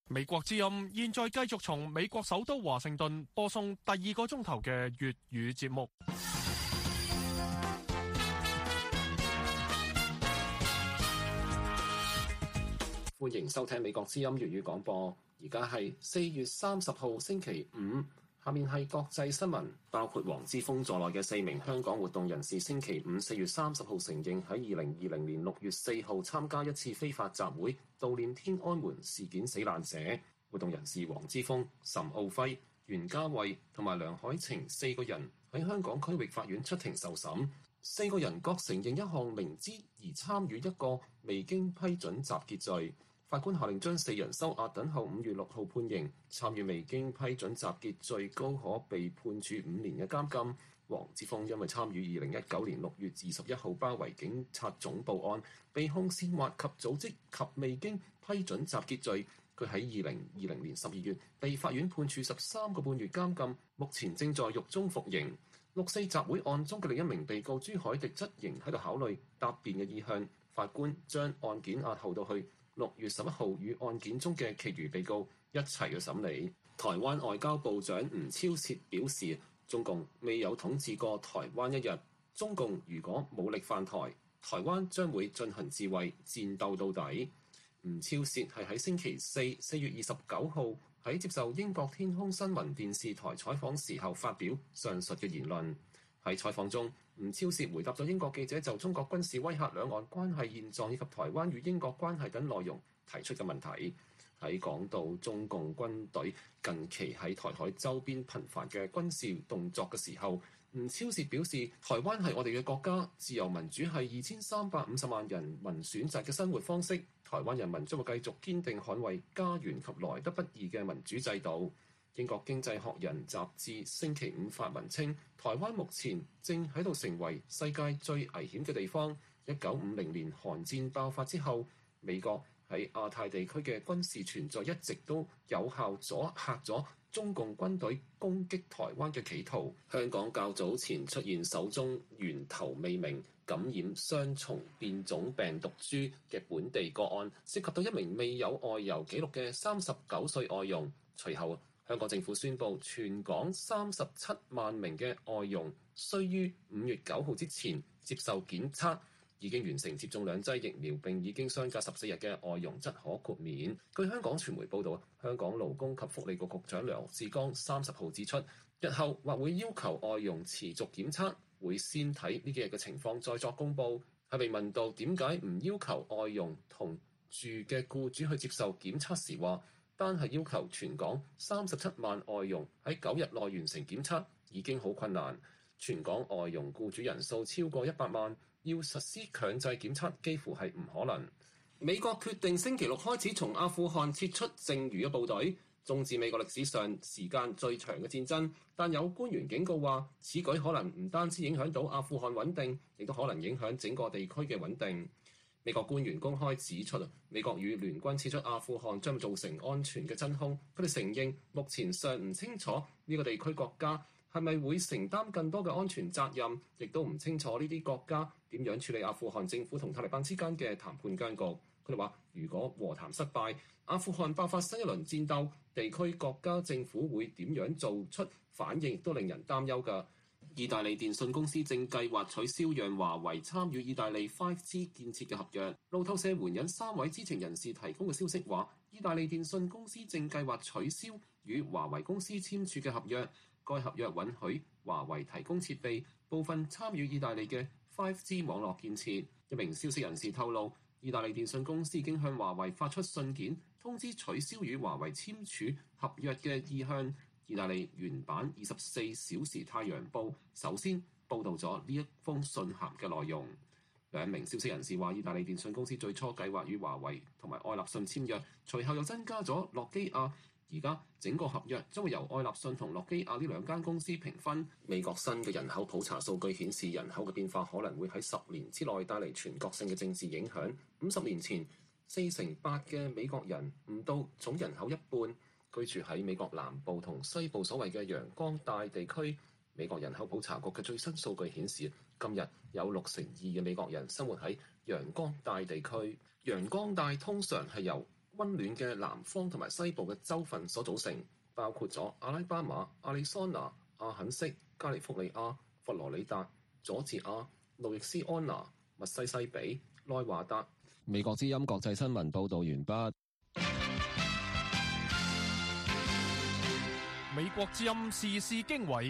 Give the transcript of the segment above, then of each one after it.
美國之音現在繼續從美國首都華盛頓播送第二個鐘頭嘅粵語節目。 歡迎收聽美國之音粵語廣播，而家係4月30號星期五。下面係國際新聞，包括黃之鋒在內嘅4名香港活動人士，星期五4月30號承認喺2020年6月4號參加一次非法集會，悼念天安門事件死難者。活動人士黃之鋒、岑敖暉、袁嘉蔚同埋梁海晴4個人喺香港區域法院出庭受審，4個人各承認一項明知而參與一個未經批准集結罪。法官下令將4人收押，等候5月6號判刑。參與未經批准集結，最高可被判處5年嘅監禁。黃之鋒因為參與2019年6月21號包圍警察總部案，被控煽惑及組織及未經批准集結罪。佢喺2020年12月被法院判處13個半月監禁，目前正在獄中服刑。6四集會案中嘅另一名被告朱凱廸則仍喺度考慮答辯嘅意向。法官將案件押後到去6月11號與案件中嘅其餘被告一齊嘅審理。台灣外交部長吳釗燮表示，中共未有統治過台灣一日，中共如果武力犯台，台灣將會進行自衛戰鬥到底。吳釗燮係喺星期4月29號喺接受英國天空新聞電視台採訪時候發表上述嘅言論。喺採訪中，吳釗燮回答咗英國記者就中國軍事威嚇兩岸關係現狀以及台灣與英國關係等內容提出嘅問題。喺講到中共軍隊近期喺台海周邊頻繁嘅軍事動作嘅時候，吳釗燮表示，台灣係我哋嘅國家，自由民主係2350萬人民選擇嘅生活方式，台灣人民將會繼續堅定捍衛家園及來得不易嘅民主制度。英國經濟學人雜誌星期五發文稱，台灣目前正喺度成為世界最危險嘅地方。1950年韓戰爆發之後，美國喺亞太地區嘅軍事存在一直都有效阻嚇咗中共軍隊攻擊台灣嘅企圖。香港較早前出現首宗源頭未明、感染雙重變種病毒株嘅本地個案，涉及到一名未有外遊記錄嘅39歲外傭。隨後香港政府宣布，全港37萬名嘅外傭須於5月9號之前接受檢測，已經完成接種2劑疫苗並已經相隔14日嘅外傭則可豁免。據香港傳媒報導，香港勞工及福利局局長梁志剛30號指出，日後或會要求外傭持續檢測，會先睇呢幾日嘅情況再作公佈。喺被問到點解唔要求外傭同住嘅僱主去接受檢測時，話單係要求全港37萬外傭喺9日內完成檢測已經好困難，全港外傭僱主人數超過100萬，要實施強制檢測幾乎係唔可能。美國決定星期六開始從阿富汗撤出剩餘嘅部隊，終止美國歷史上時間最長嘅戰爭。但有官員警告話，此舉可能唔單止影響到阿富汗穩定，亦都可能影響整個地區嘅穩定。美國官員公開指出，美國與聯軍撤出阿富汗將造成安全嘅真空。佢哋承認目前尚唔清楚呢個地區國家係咪會承擔更多嘅安全責任，亦都唔清楚呢啲國家點樣處理阿富汗政府同塔利班之間嘅談判僵局。佢哋話，如果和談失敗，阿富汗爆發新一輪戰鬥，地區國家政府會點樣做出反應，亦都令人擔憂㗎。意大利電信公司正計劃取消讓華為參與意大利 5G 建設嘅合約。路透社援引3位知情人士提供嘅消息話，意大利電信公司正計劃取消與華為公司簽署嘅合約。該合約允許華為提供設備，部分參與意大利嘅 5G 網絡建設。一名消息人士透露，意大利電信公司已經向華為發出信件，通知取消與華為簽署合約嘅意向。意大利原版24小時太陽報首先報導咗呢一封信函嘅內容。兩名消息人士話，意大利電信公司最初計劃與華為同埋愛立信簽約，隨後又增加咗諾基亞。而家整個合約將會由愛立信同諾基亞呢兩間公司平分。美國新嘅人口普查數據顯示，人口嘅變化可能會喺10年之內帶嚟全國性嘅政治影響。50年前，48%嘅美國人唔到總人口一半居住喺美國南部同西部所謂嘅陽光帶地區。美國人口普查局嘅最新數據顯示，今日有62%嘅美國人生活喺陽光帶地區。陽光帶通常係由溫暖嘅南方同埋西部嘅州份所組成，包括咗阿拉巴馬、亞利桑那、阿肯色、加利福尼亞、佛羅里達、佐治亞、路易斯安那、密西西比、內華達。美國之音國際新聞報導完畢。 美國之音時事經緯。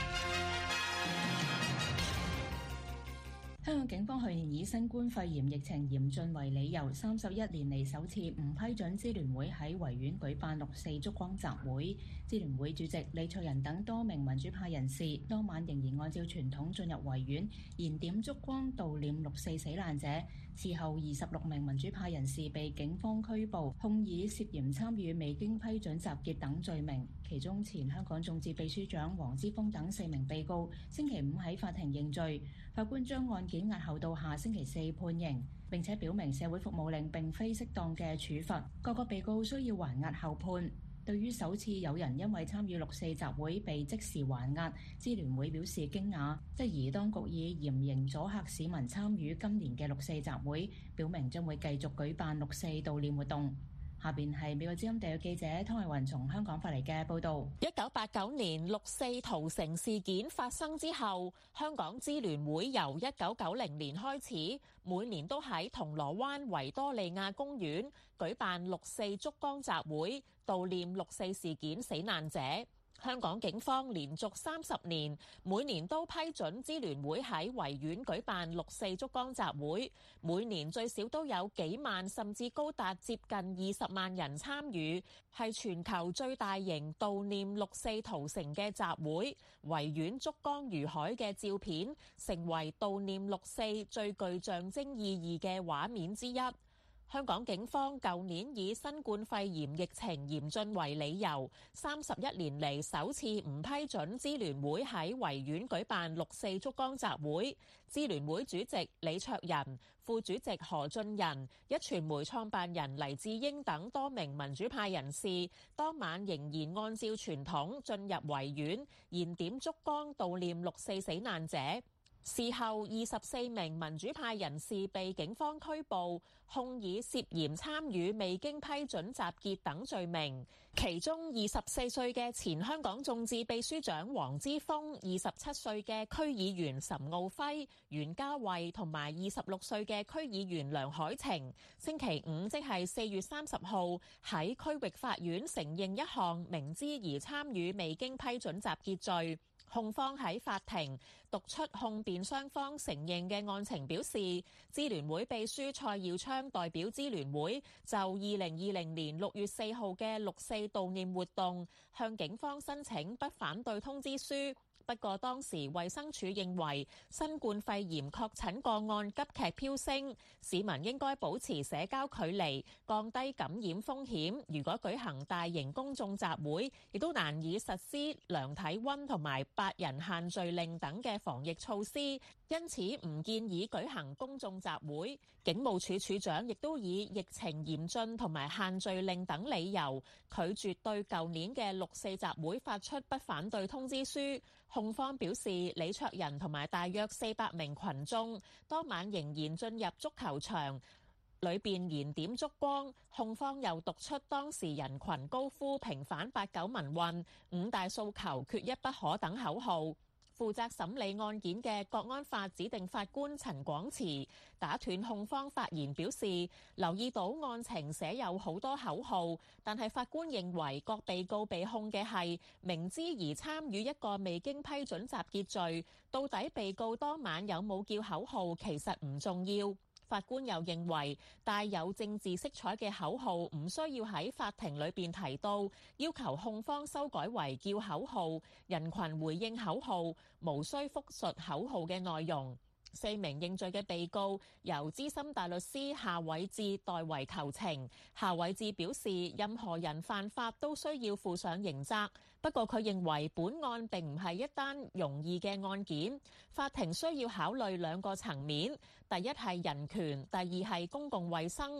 香港警方去年以新冠肺炎疫情嚴峻為理由，31年嚟首次唔批准支聯會喺維園舉辦六四燭光集會。支聯會主席李卓人等多名民主派人士當晚仍然按照傳統進入維園燃點燭光悼念六四死難者。事後26名民主派人士被警方拘捕，控以涉嫌參與未經批准集結等罪名。其中前香港眾志秘書長黃之鋒等4名被告星期五喺法庭認罪，法官將案件押後到下星期4判刑，並且表明社會服務令並非適當嘅處罰，各個被告需要還押後判。對於首次有人因為參與六四集會被即時還押，支聯會表示驚訝，質疑當局以嚴刑阻嚇市民參與今年嘅六四集會，表明將會繼續舉辦六四悼念活動。下邊係美國之音地記者湯慧雲從香港發嚟嘅報導。 1989年六四屠城事件發生之後，香港支聯會由1990年開始，每年都喺銅鑼灣維多利亞公園舉辦六四燭光集會，悼念六四事件死難者。香港警方連續30年，每年都批准支聯會喺維園舉辦六四燭光集會，每年最少都有幾萬甚至高達接近20萬人參與，係全球最大型悼念六四屠城嘅集會。維園燭光如海嘅照片，成為悼念六四最具象徵意義嘅畫面之一。香港警方舊年以新冠肺炎疫情嚴峻為理由，31年嚟首次唔批准支聯會喺維園舉辦六四燭光集會。支聯會主席李卓人、副主席何俊仁、壹傳媒創辦人黎智英等多名民主派人士，當晚仍然按照傳統進入維園，燃點燭光悼念六四死難者。事後24名民主派人士被警方拘捕，控以涉嫌參與未經批准集結等罪名。其中24歲嘅前香港眾志秘書長黃之鋒、27歲嘅區議員岑敖暉、袁嘉蔚同埋26歲嘅區議員梁海晴，星期五即係4月30號喺區域法院承認一項明知而參與未經批准集結罪。控方喺法庭讀出控辯雙方承認嘅案情，表示支聯會秘書蔡耀昌代表支聯會就2020年6月4號嘅六四悼念活動向警方申請不反對通知書。不過當時衛生署認為新冠肺炎確診個案急劇飆升，市民應該保持社交距離，降低感染風險。如果舉行大型公眾集會，亦都難以實施量體溫同埋8人限聚令等嘅防疫措施，因此唔建議舉行公眾集會。警務處處長亦都以疫情嚴峻同埋限聚令等理由，拒絕對舊年嘅六四集會發出不反對通知書。控方表示，李卓人同埋大約400名群眾當晚仍然進入足球場裏邊燃點燭光。控方又讀出當時人群高呼平反89民運、五大訴求缺一不可等口號。負責審理案件嘅國安法指定法官陳廣慈打斷控方發言，表示留意到案情寫有好多口號，但係法官認為各被告被控嘅係明知而參與一個未經批准集結罪，到底被告當晚有冇叫口號其實唔重要。法官又認為帶有政治色彩嘅口號唔需要喺法庭裏邊提到，要求控方修改為叫口號，人群回應口號，無需複述口號嘅內容。4名認罪嘅被告由資深大律師夏偉志代為求情。夏偉志表示，任何人犯法都需要負上刑責，不過佢認為本案並唔係一單容易嘅案件，法庭需要考慮兩個層面，第一係人權，第二係公共衛生。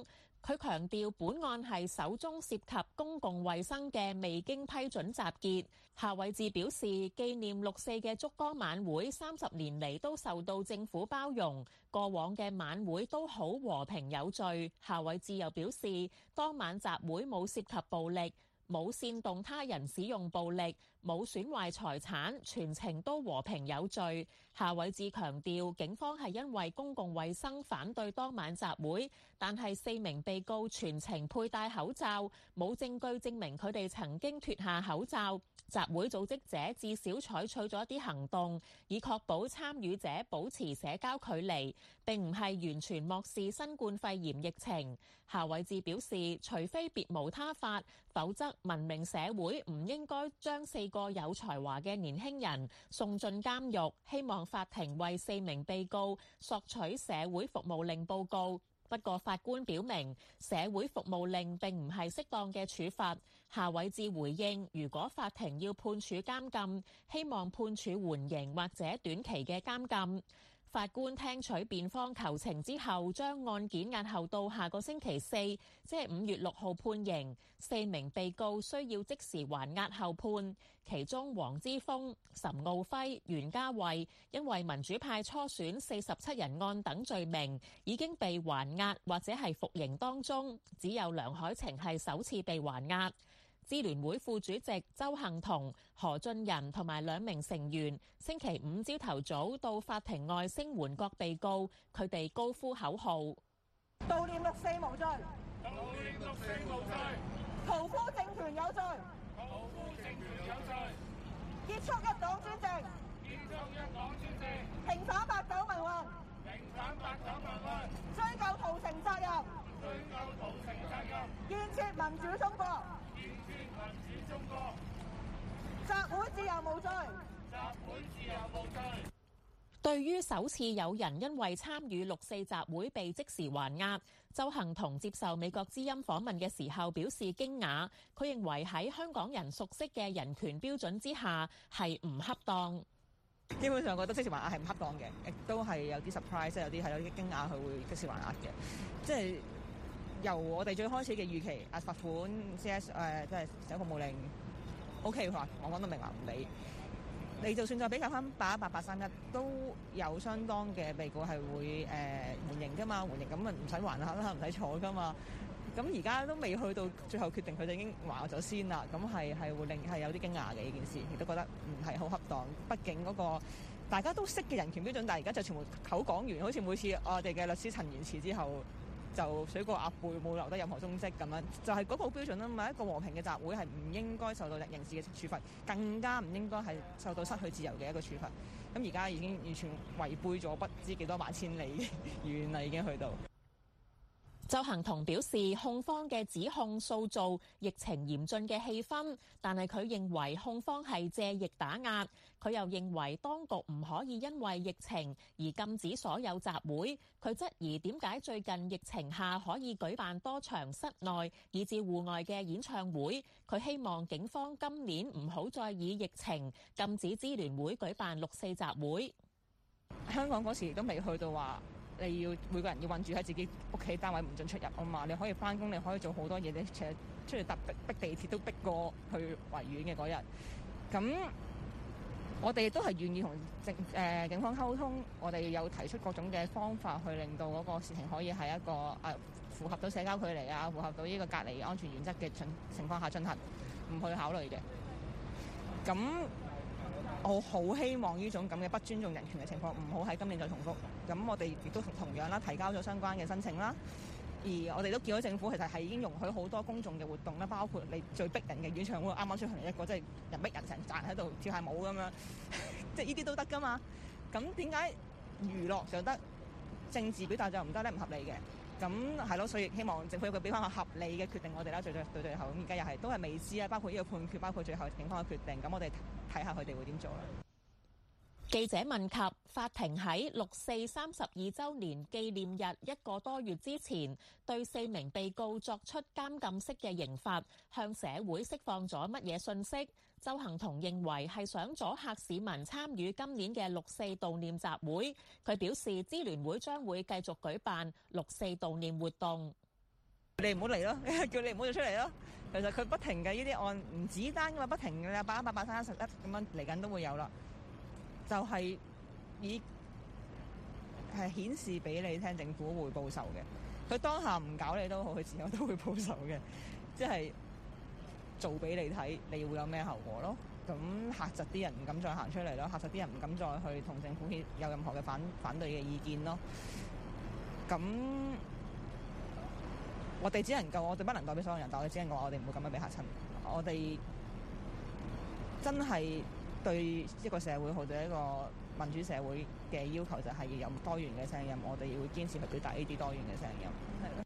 佢強調本案係首宗涉及公共衛生嘅未經批准集結。夏偉智表示，紀念六四嘅燭光晚會30年嚟都受到政府包容，過往嘅晚會都好和平有序。夏偉智又表示，當晚集會冇涉及暴力，冇煽動他人使用暴力，冇損壞財產，全程都和平有序。夏偉智強調，警方係因為公共衛生反對當晚集會，但係4名被告全程佩戴口罩，冇證據證明佢哋曾經脫下口罩。集會組織者至少採取咗一啲行動，以確保參與者保持社交距離，並唔係完全漠視新冠肺炎疫情。夏偉智表示，除非別無他法，否則文明社會唔應該將4個有才華嘅年輕人送進監獄，希望法庭為4名被告索取社會服務令報告。不過法官表明，社會服務令並唔係適當嘅處罰。夏偉智回應，如果法庭要判處監禁，希望判處緩刑或者短期嘅監禁。法官聽取辯方求情之後，將案件押後到下個星期4，即係5月6號判刑。4名被告需要即時還押後判，其中黃之鋒、岑敖暉、袁嘉蔚因為民主派初選47人案等罪名已經被還押或者係服刑當中，只有梁凱晴係首次被還押。支聯會副主席鄒幸彤、何俊仁同埋2名成員星期5朝頭早到法庭外聲援各被告，佢哋高呼口號： 悼念六四無罪， 悼念六四無罪， 屠夫政權有罪， 屠夫政權有罪， 結束一黨專政， 結束一黨專政， 平反八九民運， 平反八九民運， 追究屠城責任， 追究屠城責任， 建設民主中國， 建設民主中國， 集會自由無罪， 集會自由無罪。 對於首次有人因為參與六四集會被即時還押，鄒幸彤接受美國之音訪問嘅時候表示驚訝。佢認為喺香港人熟悉嘅人權標準之下係唔恰當。 基本上覺得即時還押係唔恰當嘅，亦都係有啲 surprise， 即係有啲係有啲驚訝佢會即時還押嘅。即係由我哋最開始嘅預期，罰款 CS 即係社會服務令 OK 佢話我講得明話唔理。你就算再比較翻818、831，都有相當嘅被告係會緩刑㗎嘛，緩刑咁咪唔使還啦，唔使坐㗎嘛。咁而家都未去到最後決定，佢哋已經還咗先啦。咁係會令係有啲驚訝嘅呢件事，亦都覺得唔係好恰當。畢竟嗰個大家都識嘅人權標準，但係而家就全部口講完，好似每次我哋嘅律師陳言辭之後，就水過鴨背，冇留得任何蹤跡咁樣，就係嗰個標準啦嘛。一個和平嘅集會係唔應該受到刑事嘅處罰，更加唔應該係受到失去自由嘅一個處罰。咁而家已經完全違背咗不知幾多萬千里遠啦，已經去到。 鄒幸彤表示，控方嘅指控塑造疫情嚴峻嘅氣氛，但係佢認為控方係借疫打壓。佢又認為當局唔可以因為疫情而禁止所有集會。佢質疑點解最近疫情下可以舉辦多場室內以至戶外嘅演唱會。佢希望警方今年唔好再以疫情禁止支聯會舉辦六四集會。 香港嗰時都未去到話你要每個人要韞住喺自己屋企單位唔准出入啊嘛，你可以翻工，你可以做好多嘢，你其實出去搭逼地鐵都逼過去維園嘅嗰日。咁我哋都係願意同警方溝通，我哋有提出各種嘅方法去令到嗰個事情可以係一個符合到社交距離啊，符合到呢個隔離安全原則嘅情況下進行，唔去考慮嘅。咁我好希望呢種咁嘅不尊重人權嘅情況唔好喺今年再重複。咁我哋亦都同樣啦，提交咗相關嘅申請啦。而我哋都見到政府其實係已經容許好多公眾嘅活動啦，包括你最逼人嘅演唱會，啱啱出嚟一個即係人逼人成站喺度跳下舞咁樣，即係呢啲都得㗎嘛。咁點解娛樂就得，政治表達就唔得咧？唔合理嘅。咁係咯，所以希望政府佢俾翻個合理嘅決定我哋啦。最後咁而家又係都係未知啊，包括呢個判決，包括最後警方嘅決定。咁我哋睇下佢哋會點做啦。 記者問及法庭喺六四32週年紀念日1個多月之前，對4名被告作出監禁式嘅刑罰，向社會釋放咗乜嘢訊息？鄒幸彤認為係想阻嚇市民參與今年嘅六四悼念集會。佢表示，支聯會將會繼續舉辦六四悼念活動。 你唔好嚟咯，叫你唔好再出嚟咯。其實佢不停嘅呢啲案唔止單㗎嘛，不停嘅8、8、8、31咁樣嚟緊都會有啦。就係係顯示俾你聽，政府會報仇嘅。佢當下唔搞你都好，佢之後都會報仇嘅，即係做俾你睇，你會有咩後果咯。咁嚇窒啲人唔敢再行出嚟咯，嚇窒啲人唔敢再去同政府有任何嘅反對嘅意見咯。咁我哋不能代表所有人，但我哋只能夠話我哋唔會咁樣俾嚇親。我哋真係對一個社會，對一個民主社會嘅要求就係要有多元嘅聲音，我哋會堅持去表達呢啲多元嘅聲音。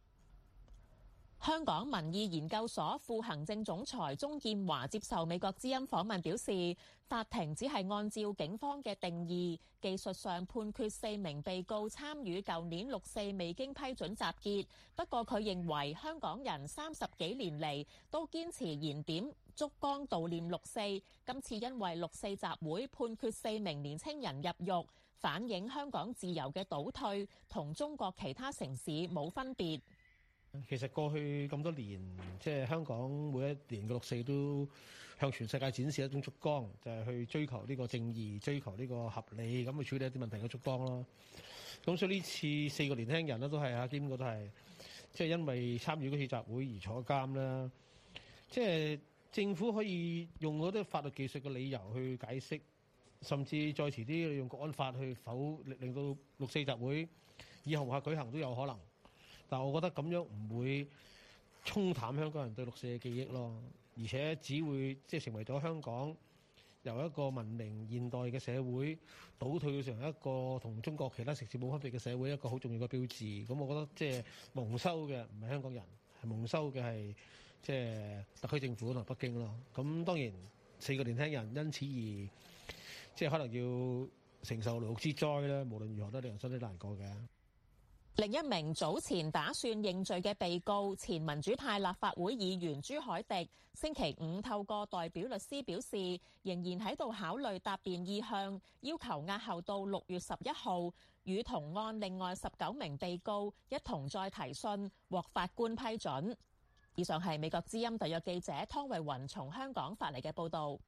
香港民意研究所副行政總裁鍾建華接受美國之音訪問表示，法庭只係按照警方嘅定義，技術上判決4名被告參與舊年6四未經批准集結。不過佢認為香港人30幾年嚟都堅持燃點燭光悼念6四，今次因為6四集會判決4名年青人入獄，反映香港自由嘅倒退同中國其他城市冇分別。 其實過去咁多年，即係香港每一年嘅6四都向全世界展示一種燭光，就係去追求呢個正義、追求呢個合理，咁去處理一啲問題嘅燭光咯。咁所以呢次4個年輕人咧都係啊，基本上都係即係因為參與嗰次集會而坐監啦。即係政府可以用嗰啲法律技術嘅理由去解釋，甚至再遲啲用國安法去令到6四集會以後下舉行都有可能。但我覺得咁樣唔會沖淡香港人對6四嘅記憶咯，而且只會即係成為咗香港由一個文明現代嘅社會倒退成一個同中國其他城市冇分別嘅社會，一個好重要嘅標誌。咁我覺得即係蒙羞嘅唔係香港人，係蒙羞嘅係即係特區政府同北京咯。咁當然4個年輕人因此而即係可能要承受牢獄之災啦。無論如何都令人心裡難過嘅。 另一名早前打算認罪嘅被告，前民主派立法會議員朱凱廸，星期5透過代表律師表示，仍然喺度考慮答辯意向，要求押後到6月11號，與同案另外19名被告一同再提訊，獲法官批准。以上係美國之音特約記者湯慧雲從香港發嚟嘅報導。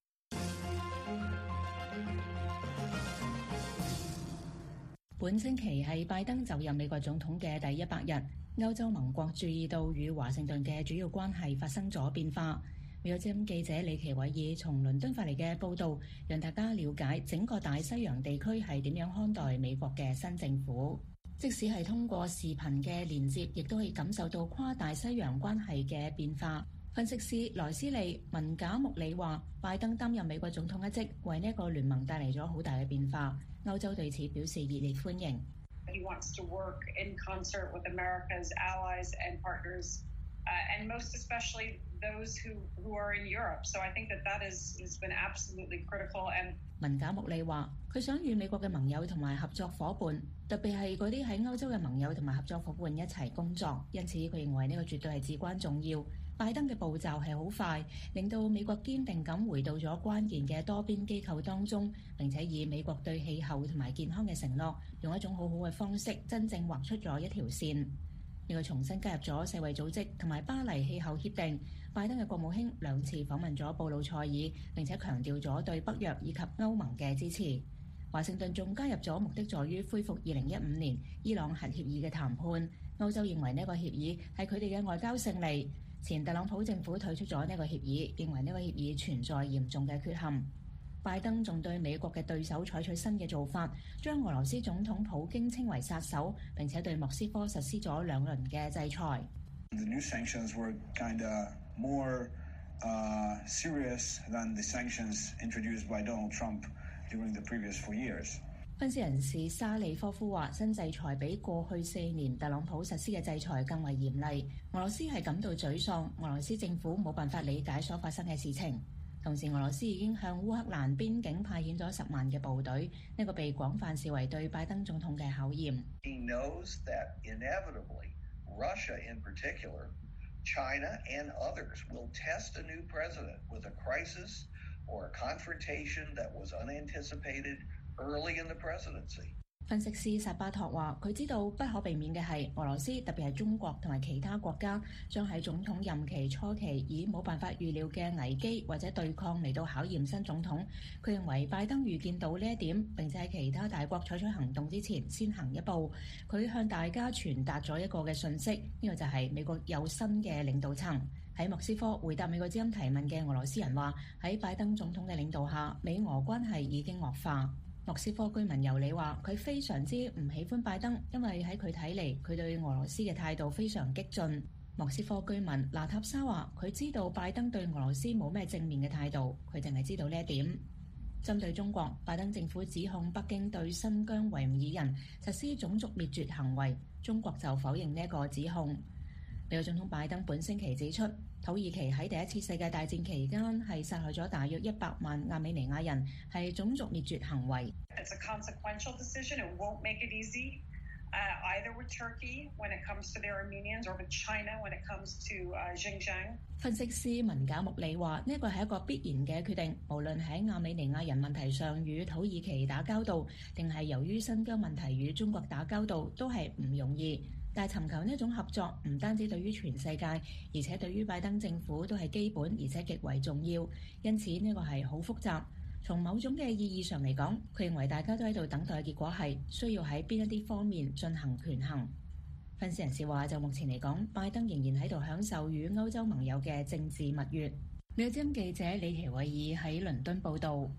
本星期係拜登就任美國總統嘅第100日，歐洲盟國注意到與華盛頓嘅主要關係發生咗變化。美國之音記者李奇偉爾從倫敦發嚟嘅報導，讓大家了解整個大西洋地區係點樣看待美國嘅新政府。即使係通過視頻嘅連接，亦都可以感受到跨大西洋關係嘅變化。分析師萊斯利文賈穆里話，拜登擔任美國總統一職，為呢一個聯盟帶嚟咗好大嘅變化。歐洲對此表示熱烈歡迎。 He wants to work in concert with America's allies and partners, and most especially those who are in Europe. So I think that has been absolutely critical. And 文賈穆里話，佢想與美國嘅盟友同埋合作伙伴，特別係嗰啲喺歐洲嘅盟友同埋合作伙伴一齊工作。因此，佢認為呢個絕對係至關重要。拜登嘅步驟係好快，令到美國堅定咁回到咗關鍵嘅多邊機構當中，並且以美國對氣候同埋健康嘅承諾，用一種好好嘅方式，真正畫出咗一條線。美國重新加入咗世衛組織同埋巴黎氣候協定。拜登嘅國務卿2次訪問咗布魯塞爾，並且強調咗對北約以及歐盟嘅支持。華盛頓仲加入咗目的在於恢復2015年伊朗核協議嘅談判。歐洲認為呢個協議係佢哋嘅外交勝利。前特朗普政府退出咗呢個協議，認為呢個協議存在嚴重嘅缺陷。拜登仲對美國嘅對手採取新嘅做法，將俄羅斯總統普京稱為殺手，並且對莫斯科實施咗2輪嘅制裁。 The new sanctions were more serious than the sanctions introduced by Donald Trump during the previous 4 years. 分析人士沙利科夫話，新制裁比過去4年特朗普實施嘅制裁更為嚴厲。俄羅斯係感到沮喪，俄羅斯政府冇辦法理解所發生嘅事情。同時，俄羅斯已經向烏克蘭邊境派遣咗10萬嘅部隊，呢個被廣泛視為對拜登總統嘅考驗。 He knows that inevitably, Russia in particular, China and others will test a new president with a crisis or a confrontation that was unanticipated early in the presidency. 分析師薩巴托話：佢知道不可避免嘅係俄羅斯，特別係中國同埋其他國家，將喺總統任期初期以冇辦法預料嘅危機或者對抗嚟到考驗新總統。佢認為拜登預見到呢一點，並且喺其他大國採取行動之前先行一步。佢向大家傳達咗一個嘅訊息，呢個就係美國有新嘅領導層。喺莫斯科回答美國之音提問嘅俄羅斯人話：喺拜登總統嘅領導下，美俄關係已經惡化。莫斯科居民尤里話：佢非常之唔喜歡拜登，因為喺佢睇嚟，佢對俄羅斯嘅態度非常激進。莫斯科居民娜塔莎話：佢知道拜登對俄羅斯冇咩正面嘅態度，佢淨係知道呢一點。針對中國，拜登政府指控北京對新疆維吾爾人實施種族滅絕行為，中國就否認呢一個指控。美國總統拜登本星期指出，土耳其喺第一次世界大戰期間係殺害咗大約100萬亞美尼亞人，係種族滅絕行為。 It's a consequential decision. It won't make it easy, either with Turkey when it comes to the Armenians or with China when it comes to Xinjiang. 分析師文賈穆里話：呢一個係一個必然嘅決定，無論喺亞美尼亞人問題上與土耳其打交道，定係由於新疆問題與中國打交道，都係唔容易。但係尋求呢一種合作，唔單止對於全世界，而且對於拜登政府都係基本而且極為重要。因此呢個係好複雜。從某種嘅意義上嚟講，佢認為大家都喺度等待嘅結果係需要喺邊一啲方面進行權衡。分析人士話：就目前嚟講，拜登仍然喺度享受與歐洲盟友嘅政治蜜月。美國之音記者李奇偉爾喺倫敦報導。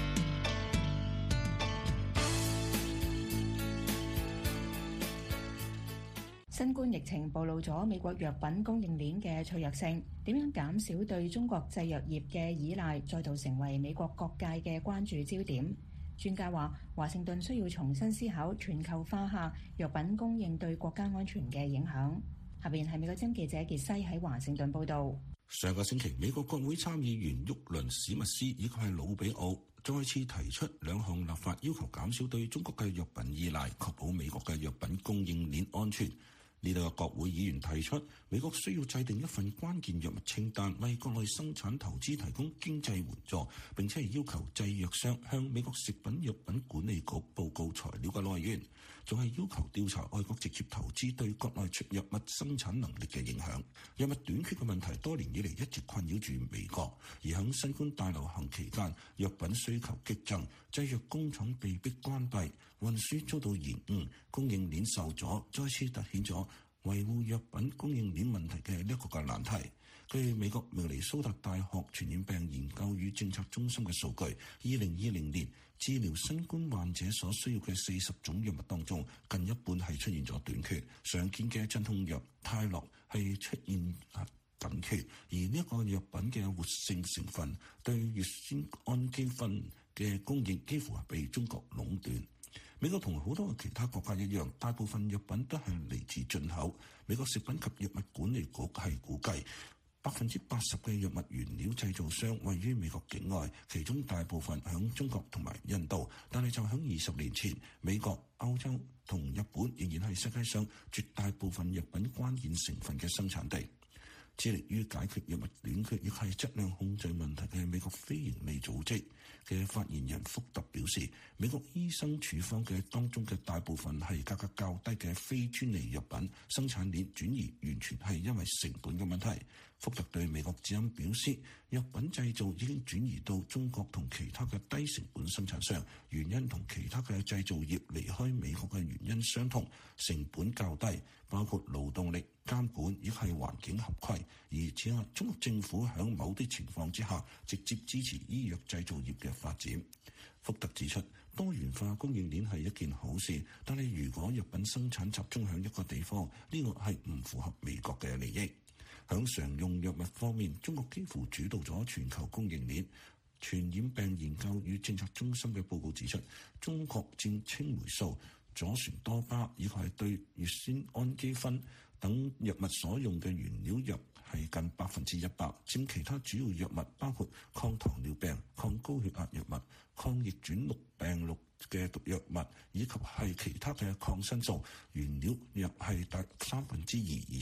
新冠疫情暴露咗美國藥品供應鏈嘅脆弱性，點樣減少對中國製藥業嘅依賴，再度成為美國各界嘅關注焦點。專家話，華盛頓需要重新思考全球化下藥品供應對國家安全嘅影響。下邊係美國之音記者傑西喺華盛頓報導。 上個星期，美國國會參議員沃倫史密斯以及係魯比奧再次提出兩項立法，要求減少對中國嘅藥品依賴，確保美國嘅藥品供應鏈安全。呢度嘅國會議員提出，美國需要制定一份關鍵藥物清單，為國內生產投資提供經濟援助，並且係要求製藥商向美國食品藥品管理局報告材料嘅來源，仲係要求調查外國直接投資對國內出藥物生產能力嘅影響。藥物短缺嘅問題多年以嚟一直困擾住美國，而喺新冠大流行期間，藥品需求激增，製藥工廠被迫關閉，運輸遭到延誤，供應鏈受阻，再次凸顯咗維護藥品供應鏈問題嘅呢一個嘅難題。據美國明尼蘇達大學傳染病研究與政策中心嘅數據，2020年治療新冠患者所需要嘅40種藥物當中，近一半係出現咗短缺。常見嘅鎮痛藥泰諾係出現緊缺，而呢一個藥品嘅活性成分對乙酰氨基酚嘅供應幾乎係被中國壟斷。美國同好多其他國家一樣，大部分藥品都係嚟自進口。美國食品及藥物管理局係估計80%嘅藥物原料製造商位於美國境外，其中大部分響中國同埋印度。但係就響20年前，美國、歐洲同日本仍然係世界上絕大部分藥品關鍵成分嘅生產地。致力於解決藥物短缺亦係質量控制問題嘅美國非營利組織嘅發言人福特表示，美國醫生處方嘅當中嘅大部分係價格較低嘅非專利藥品，生產鏈轉移完全係因為成本嘅問題。福特對美國之音表示，藥品製造已經轉移到中國同其他嘅低成本生產商，原因同其他嘅製造業離開美國嘅原因相同，成本較低，包括勞動力、監管亦係環境合規，而且中國政府喺某啲情況之下直接支持醫藥製造業嘅發展。福特指出，多元化供應鏈係一件好事，但係如果藥品生產集中喺一個地方，呢個係唔符合美國嘅利益。喺常用藥物方面，中國幾乎主導咗全球供應鏈。傳染病研究與政策中心嘅報告指出，中國佔青霉素、左旋多巴以及係對乙酰氨基酚等藥物所用嘅原料藥係近100%，佔其他主要藥物包括抗糖尿病、抗高血壓藥物、抗逆轉錄病毒嘅毒藥物以及係其他嘅抗生素原料藥係達2%以上。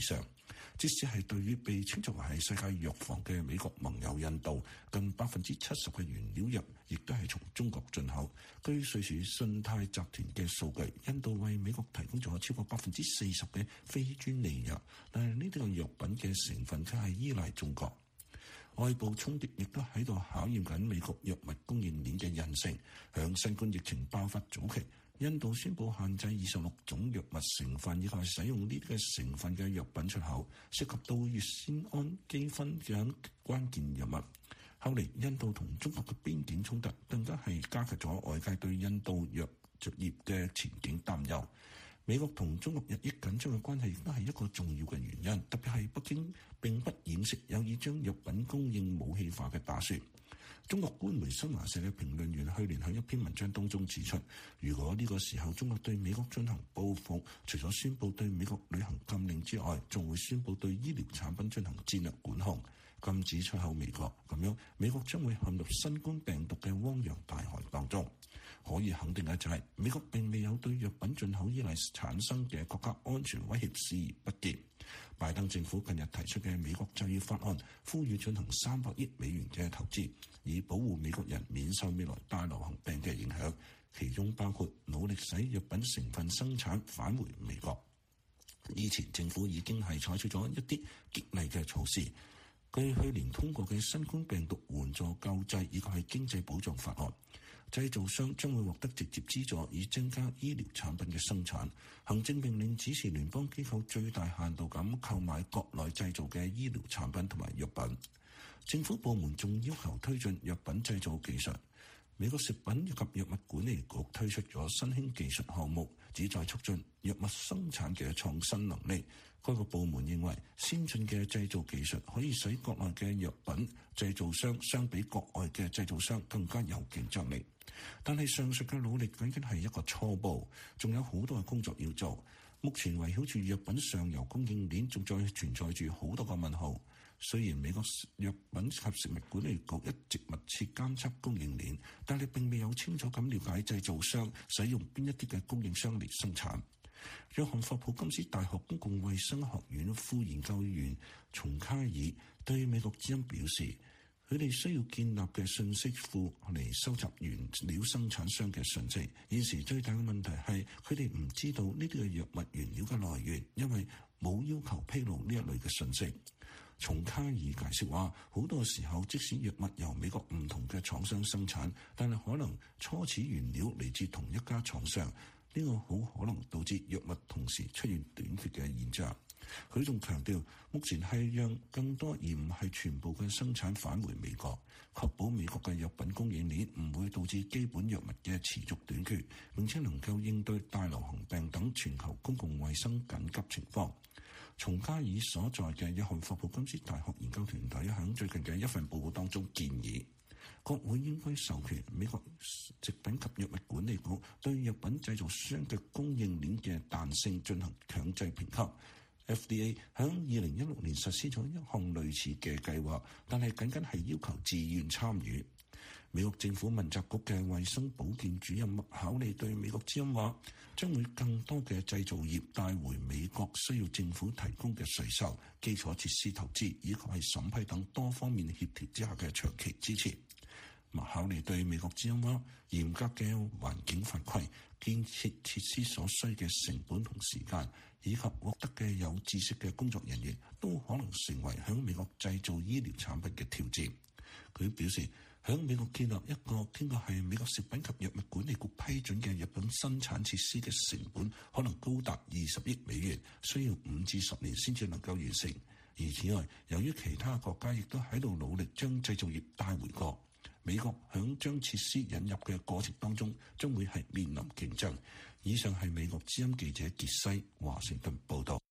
即使係對於被稱作為係世界藥房嘅美國盟友印度，近70%嘅原料藥亦都係從中國進口。據瑞士信貸集團嘅數據，印度為美國提供咗超過40%嘅非專利藥，但係呢啲個藥品嘅成分卻係依賴中國。外部衝突亦都喺度考驗緊美國藥物供應鏈嘅韌性。響新冠疫情爆發早期，印度宣布限制26種藥物成分以及使用呢啲嘅成分嘅藥品出口，涉及到乙酰胺基酚等關鍵藥物。後嚟印度同中國嘅邊境衝突更加係加劇咗外界對印度藥業嘅前景擔憂。美國同中國日益緊張嘅關係亦都係一個重要嘅原因，特別係北京並不掩飾有意將藥品供應武器化嘅打算。中國官媒新華社嘅評論員去年喺一篇文章當中指出，如果呢個時候中國對美國進行報復，除咗宣布對美國旅行禁令之外，仲會宣布對醫療產品進行戰略管控，禁止出口美國，咁樣美國將會陷入新冠病毒嘅汪洋大海當中。可以肯定嘅就係，美國並未有對藥品進口依賴產生嘅國家安全威脅視而不見。拜登政府近日提出嘅美國就業法案，呼籲進行300億美元嘅投資，以保護美國人免受未來大流行病嘅影響，其中包括努力使藥品成分生產返回美國。以前政府已經係採取咗一啲激勵嘅措施，據去年通過嘅新冠病毒援助救濟以及係經濟保障法案，製造商將會獲得直接資助，以增加醫療產品嘅生產。行政命令指示聯邦機構最大限度咁購買國內製造嘅醫療產品同埋藥品。政府部門仲要求推進藥品製造技術。美國食品以及藥物管理局推出咗新興技術項目，旨在促進藥物生產嘅創新能力。該個部門認為，先進嘅製造技術可以使國內嘅藥品製造商相比國外嘅製造商更加有競爭力。但係上述嘅努力僅僅係一個初步，仲有好多嘅工作要做。目前圍繞住藥品上游供應鏈仲在存在住好多個問號。雖然美國藥品及食物管理局一直密切監測供應鏈，但係並未有清楚咁了解製造商使用邊一啲嘅供應商嚟生產。約翰霍普金斯大學公共衛生學院副研究員松卡爾對美國之音表示，佢哋需要建立嘅信息庫嚟收集原料生產商嘅信息。現時最大嘅問題係佢哋唔知道呢啲嘅藥物原料嘅來源，因為冇要求披露呢一類嘅信息。松卡爾解釋話，好多時候即使藥物由美國唔同嘅廠商生產，但係可能初始原料嚟自同一家廠商，呢個好可能導致藥物同時出現短缺嘅現象。佢仲強調，目前係讓更多而唔係全部嘅生產返回美國，確保美國嘅藥品供應鏈唔會導致基本藥物嘅持續短缺，並且能夠應對大流行病等全球公共衛生緊急情況。松卡爾所在嘅約翰霍普金斯大學研究團隊喺最近嘅一份報告當中建議，國會應該授權美國食品及藥物管理局對藥品製造商嘅供應鏈嘅彈性進行強制評級。FDA 喺2016年實施咗一項類似嘅計劃，但係僅僅係要求自願參與。美國政府問責局嘅衛生保健主任麥考利對美國之音話，將會更多嘅製造業帶回美國需要政府提供嘅稅收、基礎設施投資以及係審批等多方面協調之下嘅長期支持。麥考利對美國之音話，嚴格嘅環境法規、建設設施所需嘅成本同時間，以及獲得嘅有知識嘅工作人員，都可能成為響美國製造醫療產品嘅挑戰。佢表示，響美國建立一個經過係美國食品及藥物管理局批准嘅藥品生產設施嘅成本可能高達20億美元，需要5至10年先至能夠完成。而此外，由於其他國家亦都喺度努力將製造業帶回國，美國響將設施引入嘅過程當中，將會係面臨競爭。以上係美國之音記者傑西華盛頓報導。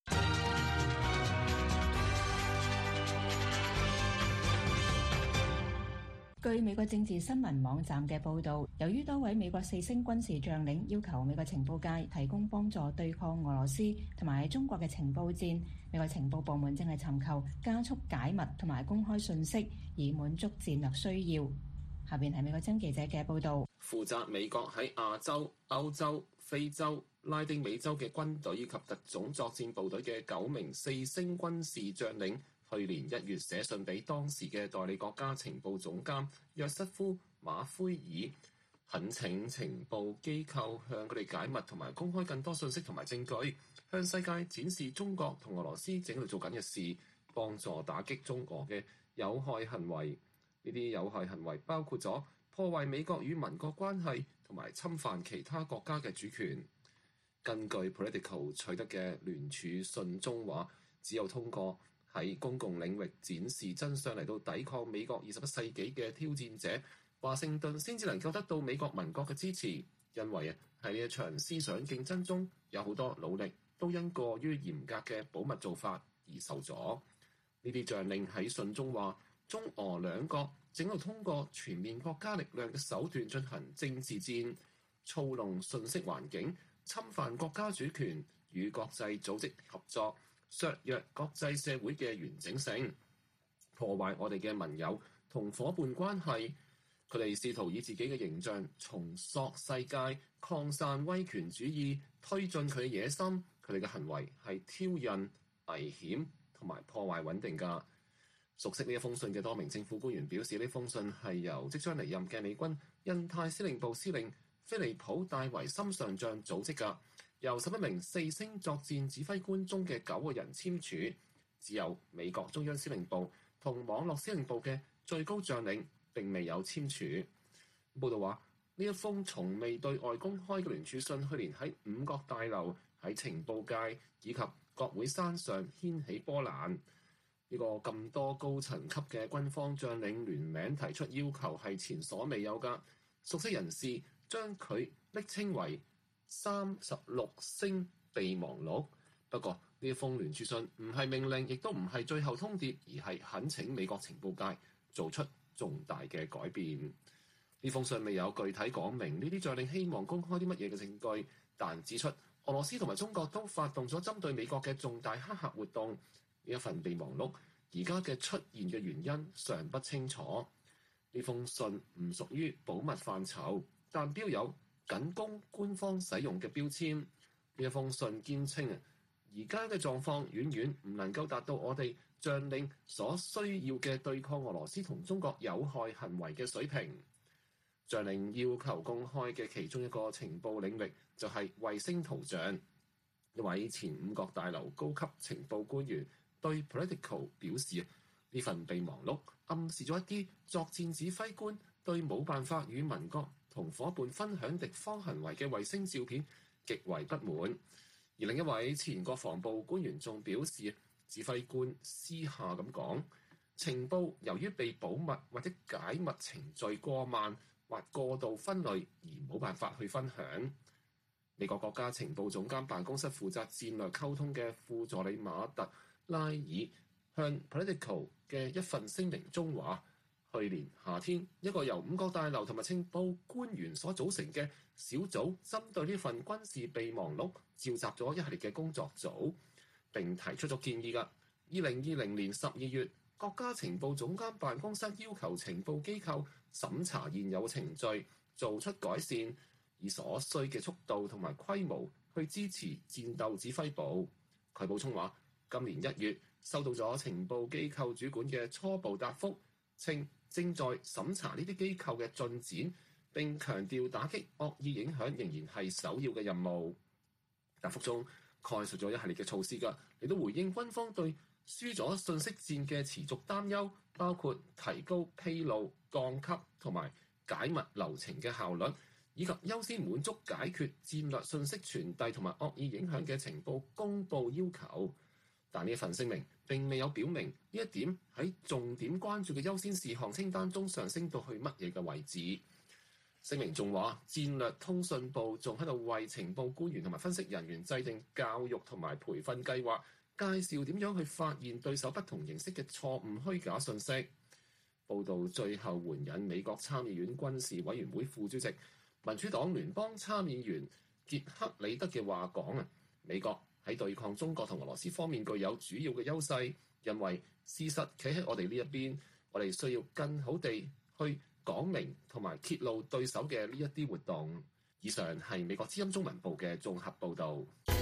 據美國政治新聞網站嘅報導，由於多位美國4星軍事將領要求美國情報界提供幫助對抗俄羅斯同埋中國嘅情報戰，美國情報部門正係尋求加速解密同埋公開信息，以滿足戰略需要。下邊係美國真記者嘅報導。 負責美國喺亞洲、歐洲、非洲、 拉丁美洲嘅軍隊以及特種作戰部隊嘅9名4星軍事將領，去年1月寫信俾當時嘅代理國家情報總監約瑟夫馬奎爾，懇請情報機構向佢哋解密同埋公開更多信息同埋證據，向世界展示中國同俄羅斯正喺度做緊嘅事，幫助打擊中俄嘅有害行為。呢啲有害行為包括咗破壞美國與盟國關係同埋侵犯其他國家嘅主權。根據 Politico 取得嘅聯署信中話，只有通過喺公共領域展示真相嚟到抵抗美國21世紀嘅挑戰者，華盛頓先至能夠得到美國盟國嘅支持。因為喺呢一場思想競爭中，有好多努力都因過於嚴格嘅保密做法而受阻。呢啲將領喺信中話，中俄兩國正喺度通過全面國家力量嘅手段進行政治戰，操弄信息環境，侵犯國家主權，與國際組織合作，削弱國際社會嘅完整性，破壞我哋嘅盟友同伙伴關係。佢哋試圖以自己嘅形象重塑世界，擴散威權主義，推進佢嘅野心。佢哋嘅行為係挑釁、危險同埋破壞穩定㗎。熟悉呢一封信嘅多名政府官員表示，呢封信係由即將離任嘅美軍印太司令部司令菲利普戴維森上將組織㗎，由11名4星作戰指揮官中嘅9個人簽署，只有美國中央司令部同網絡司令部嘅最高將領並未有簽署。報道話，呢一封從未對外公開嘅聯署信，去年喺5角大樓、喺情報界以及國會山上掀起波瀾。呢個咁多高層級嘅軍方將領聯名提出要求係前所未有㗎。熟悉人士將佢昵稱為36星備忘錄。不過呢一封聯署信唔係命令，亦都唔係最後通牒，而係懇請美國情報界做出重大嘅改變。呢封信未有具體講明呢啲將領希望公開啲乜嘢嘅證據，但指出俄羅斯同埋中國都發動咗針對美國嘅重大黑客活動。呢一份備忘錄而家嘅出現嘅原因尚不清楚。呢封信唔屬於保密範疇，但標有僅供官方使用嘅標籤。呢一封信堅稱而家嘅狀況遠遠唔能夠達到我哋將領所需要嘅對抗俄羅斯同中國有害行為嘅水平。將領要求公開嘅其中一個情報領域就係衛星圖像。一位前5角大樓高級情報官員對 Politico 表示，呢份備忘錄暗示咗一啲作戰指揮官對冇辦法與盟國同伙伴分享敵方行為嘅衛星照片極為不滿。而另一位前國防部官員仲表示，指揮官私下咁講，情報由於被保密或者解密程序過慢或過度分類而冇辦法去分享。美國國家情報總監辦公室負責戰略溝通嘅副助理馬特拉爾向 Politico 嘅一份聲明中話，去年夏天一個由5角大樓同埋情報官員所組成嘅小組針對呢份軍事備忘錄召集咗一系列嘅工作組，並提出咗建議㗎。2020年12月，國家情報總監辦公室要求情報機構審查現有程序，做出改善，以所需嘅速度同埋規模去支持戰鬥指揮部。佢補充話，今年1月收到咗情報機構主管嘅初步答覆，稱正在審查呢啲機構嘅進展，並強調打擊惡意影響仍然係首要嘅任務。答覆中概述咗一系列嘅措施㗎，嚟到回應軍方對輸咗信息戰嘅持續擔憂，包括提高披露、降級同埋解密流程嘅效率，以及優先滿足解決戰略信息傳遞同埋惡意影響嘅情報公佈要求。但呢一份聲明並未有表明呢一點喺重點關注嘅優先事項清單中上升到去乜嘢嘅位置。聲明仲話，戰略通訊部仲喺度為情報官員同埋分析人員制定教育同埋培訓計劃，介紹點樣去發現對手不同形式嘅錯誤虛假信息。報道最後援引美國參議院軍事委員會副主席、民主黨聯邦參議員傑克里德嘅話講美國喺對抗中國同俄羅斯方面具有主要嘅優勢，因為事實企喺我哋呢一邊，我哋需要更好地去講明同埋揭露對手嘅呢一啲活動。 以上係美國之音中文部嘅綜合報導。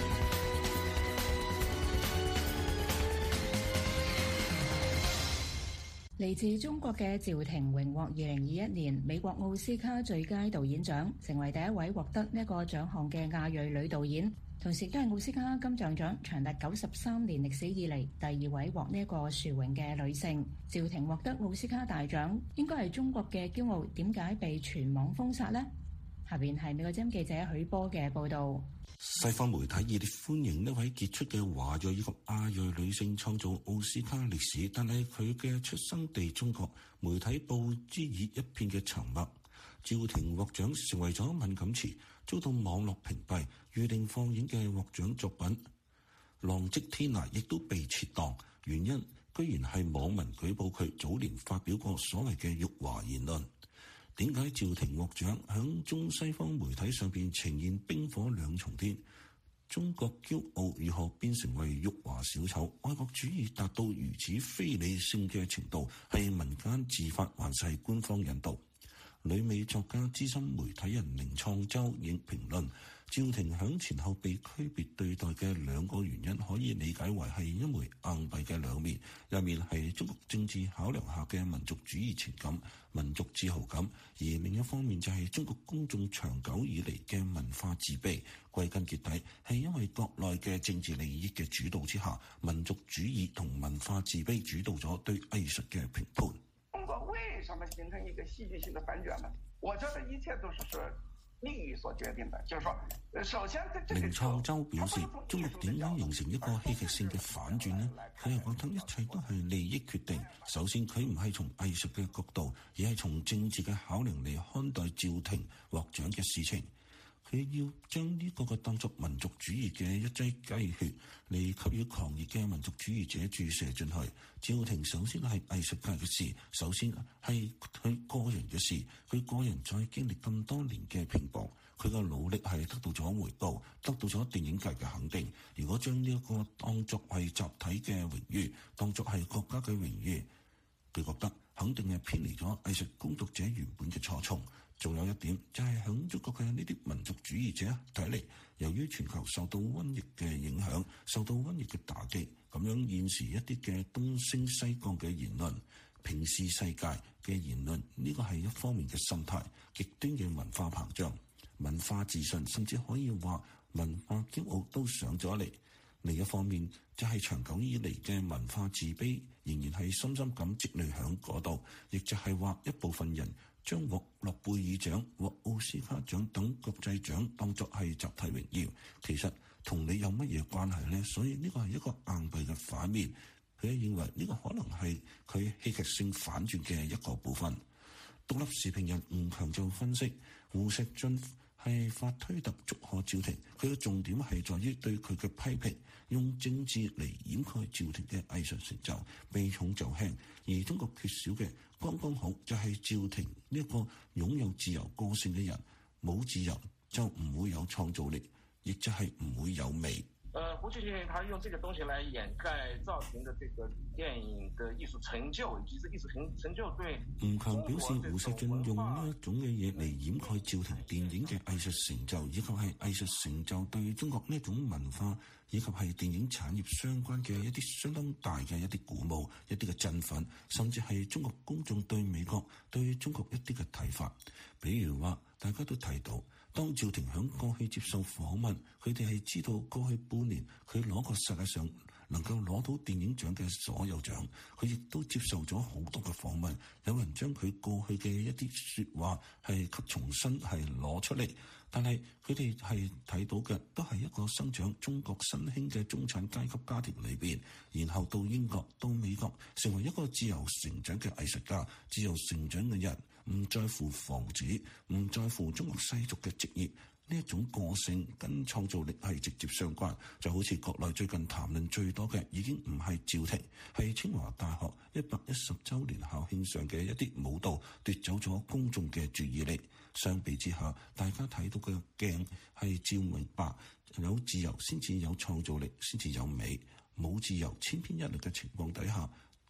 嚟自中國嘅趙婷榮獲2021年美國奧斯卡最佳導演獎，成為第一位獲得呢一個獎項嘅亞裔女導演，同時都係奧斯卡金像獎長達93年歷史以嚟第二位獲呢一個殊榮嘅女性。趙婷獲得奧斯卡大獎，應該係中國嘅驕傲，點解被全網封殺呢？下邊係美國之音記者許波嘅報導。 西方媒體熱烈歡迎呢位傑出嘅華裔以及亞裔女性創造奧斯卡歷史，但係佢嘅出生地中國媒體報之以一片嘅沉默。趙婷獲獎成為咗敏感詞，遭到網絡屏蔽。預定放映嘅獲獎作品《浪跡天涯》亦都被撤檔，原因居然係網民舉報佢早年發表過所謂嘅辱華言論。點解趙婷獲獎響中西方媒體上邊呈現冰火兩重天？中國驕傲如何變成為辱華小丑？愛國主義達到如此非理性嘅程度，係民間自發還是官方引導？旅美作家資深媒體人寧創洲應評論，趙婷響前後被區別對待嘅兩個原因，可以理解為係一枚硬幣嘅兩面。一面係中國政治考量下嘅民族主義情感、民族自豪感，而另一方面就係中國公眾長久以嚟嘅文化自卑。歸根結底係因為國內嘅政治利益嘅主導之下，民族主義同文化自卑主導咗對藝術嘅評判。 中國為什麼形成一個戲劇性的反轉呢？我覺得一切都是利益所決定的。就是說，首先寧創洲表示，中國點樣形成一個戲劇性嘅反轉呢？佢係覺得一切都係利益決定。首先，佢唔係從藝術嘅角度，而係從政治嘅考量嚟看待趙婷獲獎嘅事情。佢要將呢個當作民族主義嘅一劑雞血嚟給予狂熱嘅民族主義者注射進去。趙婷首先係藝術界嘅事，首先係佢個人嘅事。佢個人在經歷咁多年嘅拼搏，佢嘅努力係得到咗回報，得到咗電影界嘅肯定。如果將呢一個當作係集體嘅榮譽，當作係國家嘅榮譽，佢覺得肯定係偏離咗藝術工作者原本嘅初衷。仲有一點就係響中國嘅呢啲民族主義者睇嚟，由於全球受到瘟疫嘅影響，受到瘟疫嘅打擊，咁樣現時一啲嘅東升西降嘅言論，平視世界嘅言論，呢個係一方面嘅心態，極端嘅文化膨脹、文化自信，甚至可以話文化驕傲都上咗嚟。另一方面就係長久以嚟嘅文化自卑，仍然係深深咁積累響嗰度，亦就係話一部分人將獲諾貝爾獎、獲奧斯卡獎等國際獎當作係集體榮耀，其實同你有乜嘢關係呢？所以呢個係一個硬幣嘅反面。佢認為呢個可能係佢戲劇性反轉嘅一個部分。獨立時評人吳強就分析，胡錫進係發推特祝賀趙婷，佢嘅重點係在於對佢嘅批評，用政治嚟掩蓋趙婷嘅藝術成就，避重就輕。而中國缺少嘅剛剛好就係趙婷呢一個擁有自由個性嘅人，冇自由就唔會有創造力，亦就係唔會有美。 胡錫進他用這個東西來掩蓋趙婷的這個電影的藝術成就，以及這藝術成就對。 吳強表示，胡錫進用呢一種嘅嘢嚟掩蓋趙婷電影嘅藝術成就，以及係藝術成就對中國呢種文化以及係電影產業相關嘅一啲相當大嘅一啲鼓舞、一啲嘅振奮，甚至係中國公眾對美國、對中國一啲嘅睇法。比如話，大家都提到，當趙婷響過去接受訪問，佢哋係知道過去半年佢攞過世界上能夠攞到電影獎嘅所有獎，佢亦都接受咗好多嘅訪問，有人將佢過去嘅一啲説話係重新係攞出嚟，但係佢哋係睇到嘅都係一個生長中國新興嘅中產階級家庭裏邊，然後到英國、到美國，成為一個自由成長嘅藝術家、自由成長嘅人，唔在乎房子，唔在乎中國世俗嘅職業。呢一種個性跟創造力係直接相關，就好似國內最近談論最多嘅已經唔係趙婷，係清華大學110週年校慶上嘅一啲舞蹈奪走咗公眾嘅注意力。相比之下，大家睇到嘅鏡係照明白，有自由先至有創造力，先至有美。冇自由千篇一律嘅情況底下，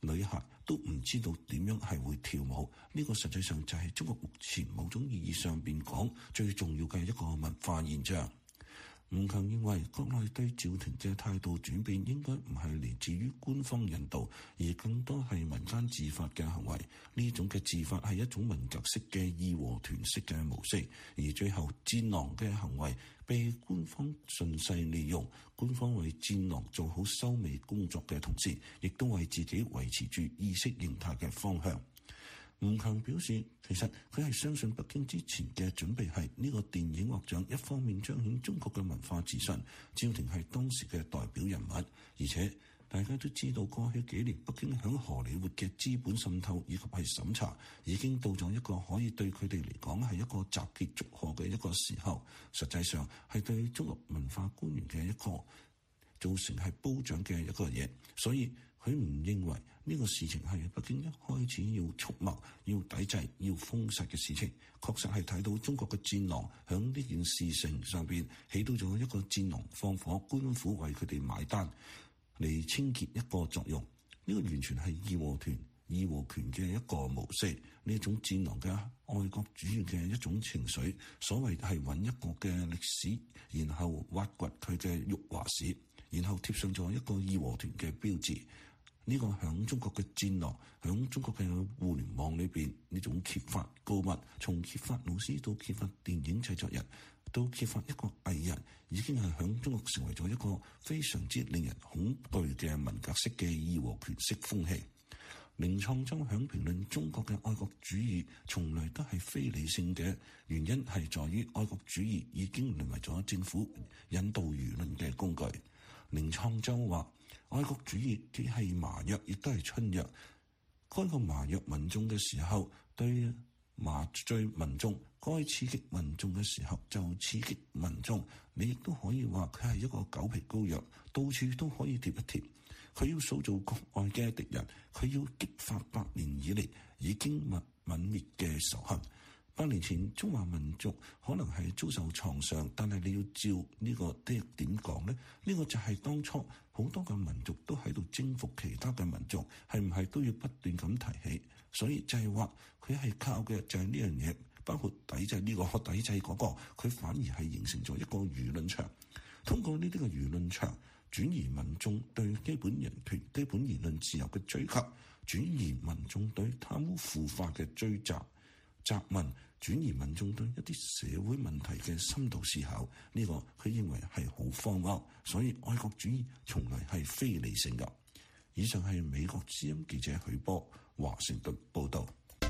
女孩都唔知道點樣係會跳舞。呢個實際上就係中國目前某種意義上邊講最重要嘅一個文化現象。吳強認為國內對趙婷嘅態度轉變應該唔係嚟自於官方引導，而更多係民間自發嘅行為。呢種嘅自發係一種文革式嘅義和團式嘅模式，而最後戰狼嘅行為被官方順勢利用。官方為戰狼做好收尾工作嘅同時，亦都為自己維持住意識形態嘅方向。吳強表示，其實佢係相信北京之前嘅準備係呢個電影獲獎，一方面彰顯中國嘅文化自信，趙婷係當時嘅代表人物，而且大家都知道過去幾年北京響荷里活嘅資本滲透以及係審查已經到咗一個可以對佢哋嚟講係一個集結祝賀嘅一個時候，實際上係對中國文化官員嘅一個造成係褒獎嘅一個嘢，所以佢唔認為呢個事情係北京一開始要蓄謀、要抵制、要封殺嘅事情。確實係睇到中國嘅戰狼響呢件事情上邊起到咗一個戰狼放火，官府為佢哋買單嚟清潔一個作用。呢個完全係義和團嘅一個模式。呢一種戰狼嘅愛國主義嘅一種情緒，所謂係揾一個嘅歷史，然後挖掘佢嘅辱華史，然後貼上咗一個義和團嘅標誌。呢個響中國嘅戰狼，響中國嘅互聯網裏邊，呢種揭發告密，從揭發老師到揭發電影製作人，到揭發一個藝人，已經係響中國成為咗一個非常之令人恐懼嘅文革式嘅義和拳式風氣。寧創洲響評論中國嘅愛國主義從來都係非理性嘅原因，係在於愛國主義已經淪為咗政府引導輿論嘅工具。寧創洲話，愛國主義既係麻藥，亦都係春藥。該個麻藥民眾嘅時候，對麻醉民眾；該刺激民眾嘅時候，就刺激民眾。你亦都可以話佢係一個狗皮膏藥，到處都可以貼一貼。佢要塑造國外嘅敵人，佢要激發百年以嚟已經泯滅嘅仇恨。100年前中華民族可能係遭受創傷，但係你要照呢個點講呢？呢個就係當初好多嘅民族都喺度征服其他嘅民族，係唔係都要不斷咁提起？所以就係話佢係靠嘅就係呢樣嘢，包括抵制呢個抵制嗰個，佢反而係形成咗一個輿論場。通過呢啲嘅輿論場，轉移民眾對基本人權、基本言論自由嘅追求，轉移民眾對貪污腐化嘅追責問，轉移民眾對一啲社會問題嘅深度思考。呢個佢認為係好荒謬，所以愛國主義從來係非理性嘅。以上係美國之音記者許波華盛頓報導。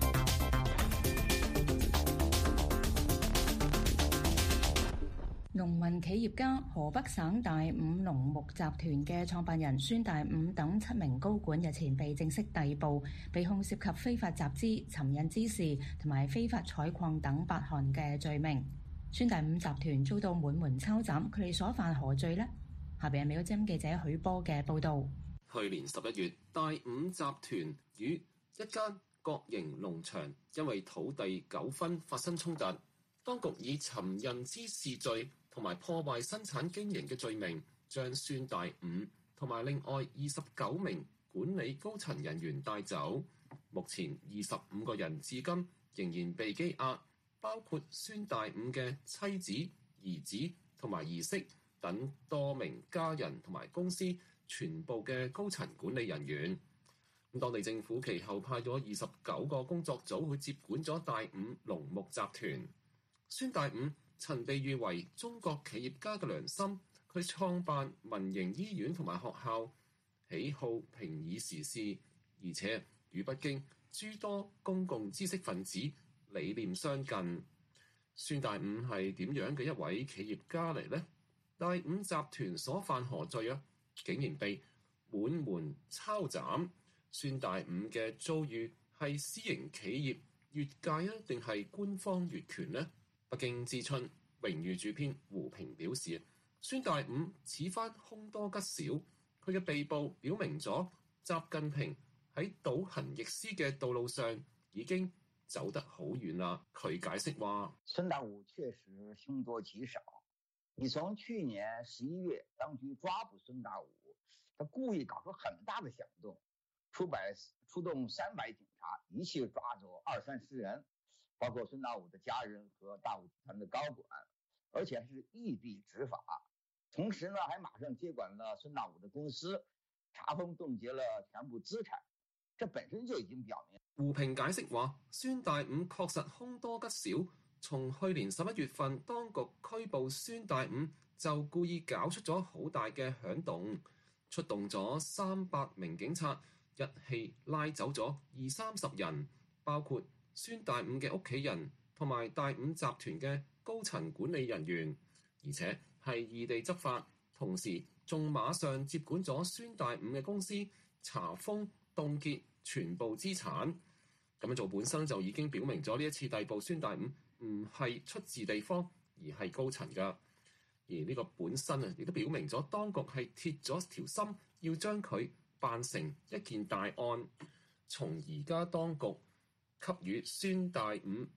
農民企業家河北省大五農牧集團嘅創辦人孫大午等7名高管日前被正式逮捕，被控涉及非法集資、尋釁滋事同埋非法採礦等8項嘅罪名。孫大午集團遭到滿門抄斬，佢哋所犯何罪呢？下邊係美國之音記者許波嘅報導。 去年11月，大五集團與一間國營農場因為土地糾紛發生衝突，當局以尋釁滋事罪同埋破壞生產經營嘅罪名，將孫大午同埋另外29名管理高層人員帶走。目前25個人至今仍然被羈押，包括孫大午嘅妻子、兒子同埋兒媳等多名家人同埋公司全部嘅高層管理人員。當地政府其後派咗29個工作組去接管咗大五農牧集團。孫大午曾被譽為中國企業家嘅良心，佢創辦民營醫院同埋學校，喜好評議時事，而且與北京諸多公共知識分子理念相近。孫大午係點樣嘅一位企業家嚟呢？大五集團所犯何罪啊？竟然被滿門抄斬。孫大午嘅遭遇係私營企業越界啊，定係官方越權呢？北京之春榮譽主編胡平表示，孫大午此番凶多吉少，佢嘅被捕表明咗習近平喺倒行逆施嘅道路上已經走得好遠啦。佢解釋話： 孫大午確實凶多吉少。你從去年11月當局抓捕孫大午，他故意搞出很大的響動， 出動300警察，一氣抓走20-30人，包括孫大武的家人和大武集團的高管，而且是異地執法。同時呢，還馬上接管了孫大武的公司，查封凍結了全部資產。這本身就已經表明。 胡平解釋話，孫大武確實凶多吉少。從去年11月份當局拘捕孫大武，就故意搞出咗好大嘅響動，出動咗300名警察，一氣拉走咗20-30人，包括孫大武嘅屋企人同埋大武集團嘅高層管理人員，而且係異地執法，同時仲馬上接管咗孫大武嘅公司，查封凍結全部資產。咁樣做本身就已經表明咗呢一次逮捕孫大武唔係出自地方，而係高層㗎。而呢個本身亦都表明咗當局係鐵咗條心，要將佢辦成一件大案。從而家當局給予孫大武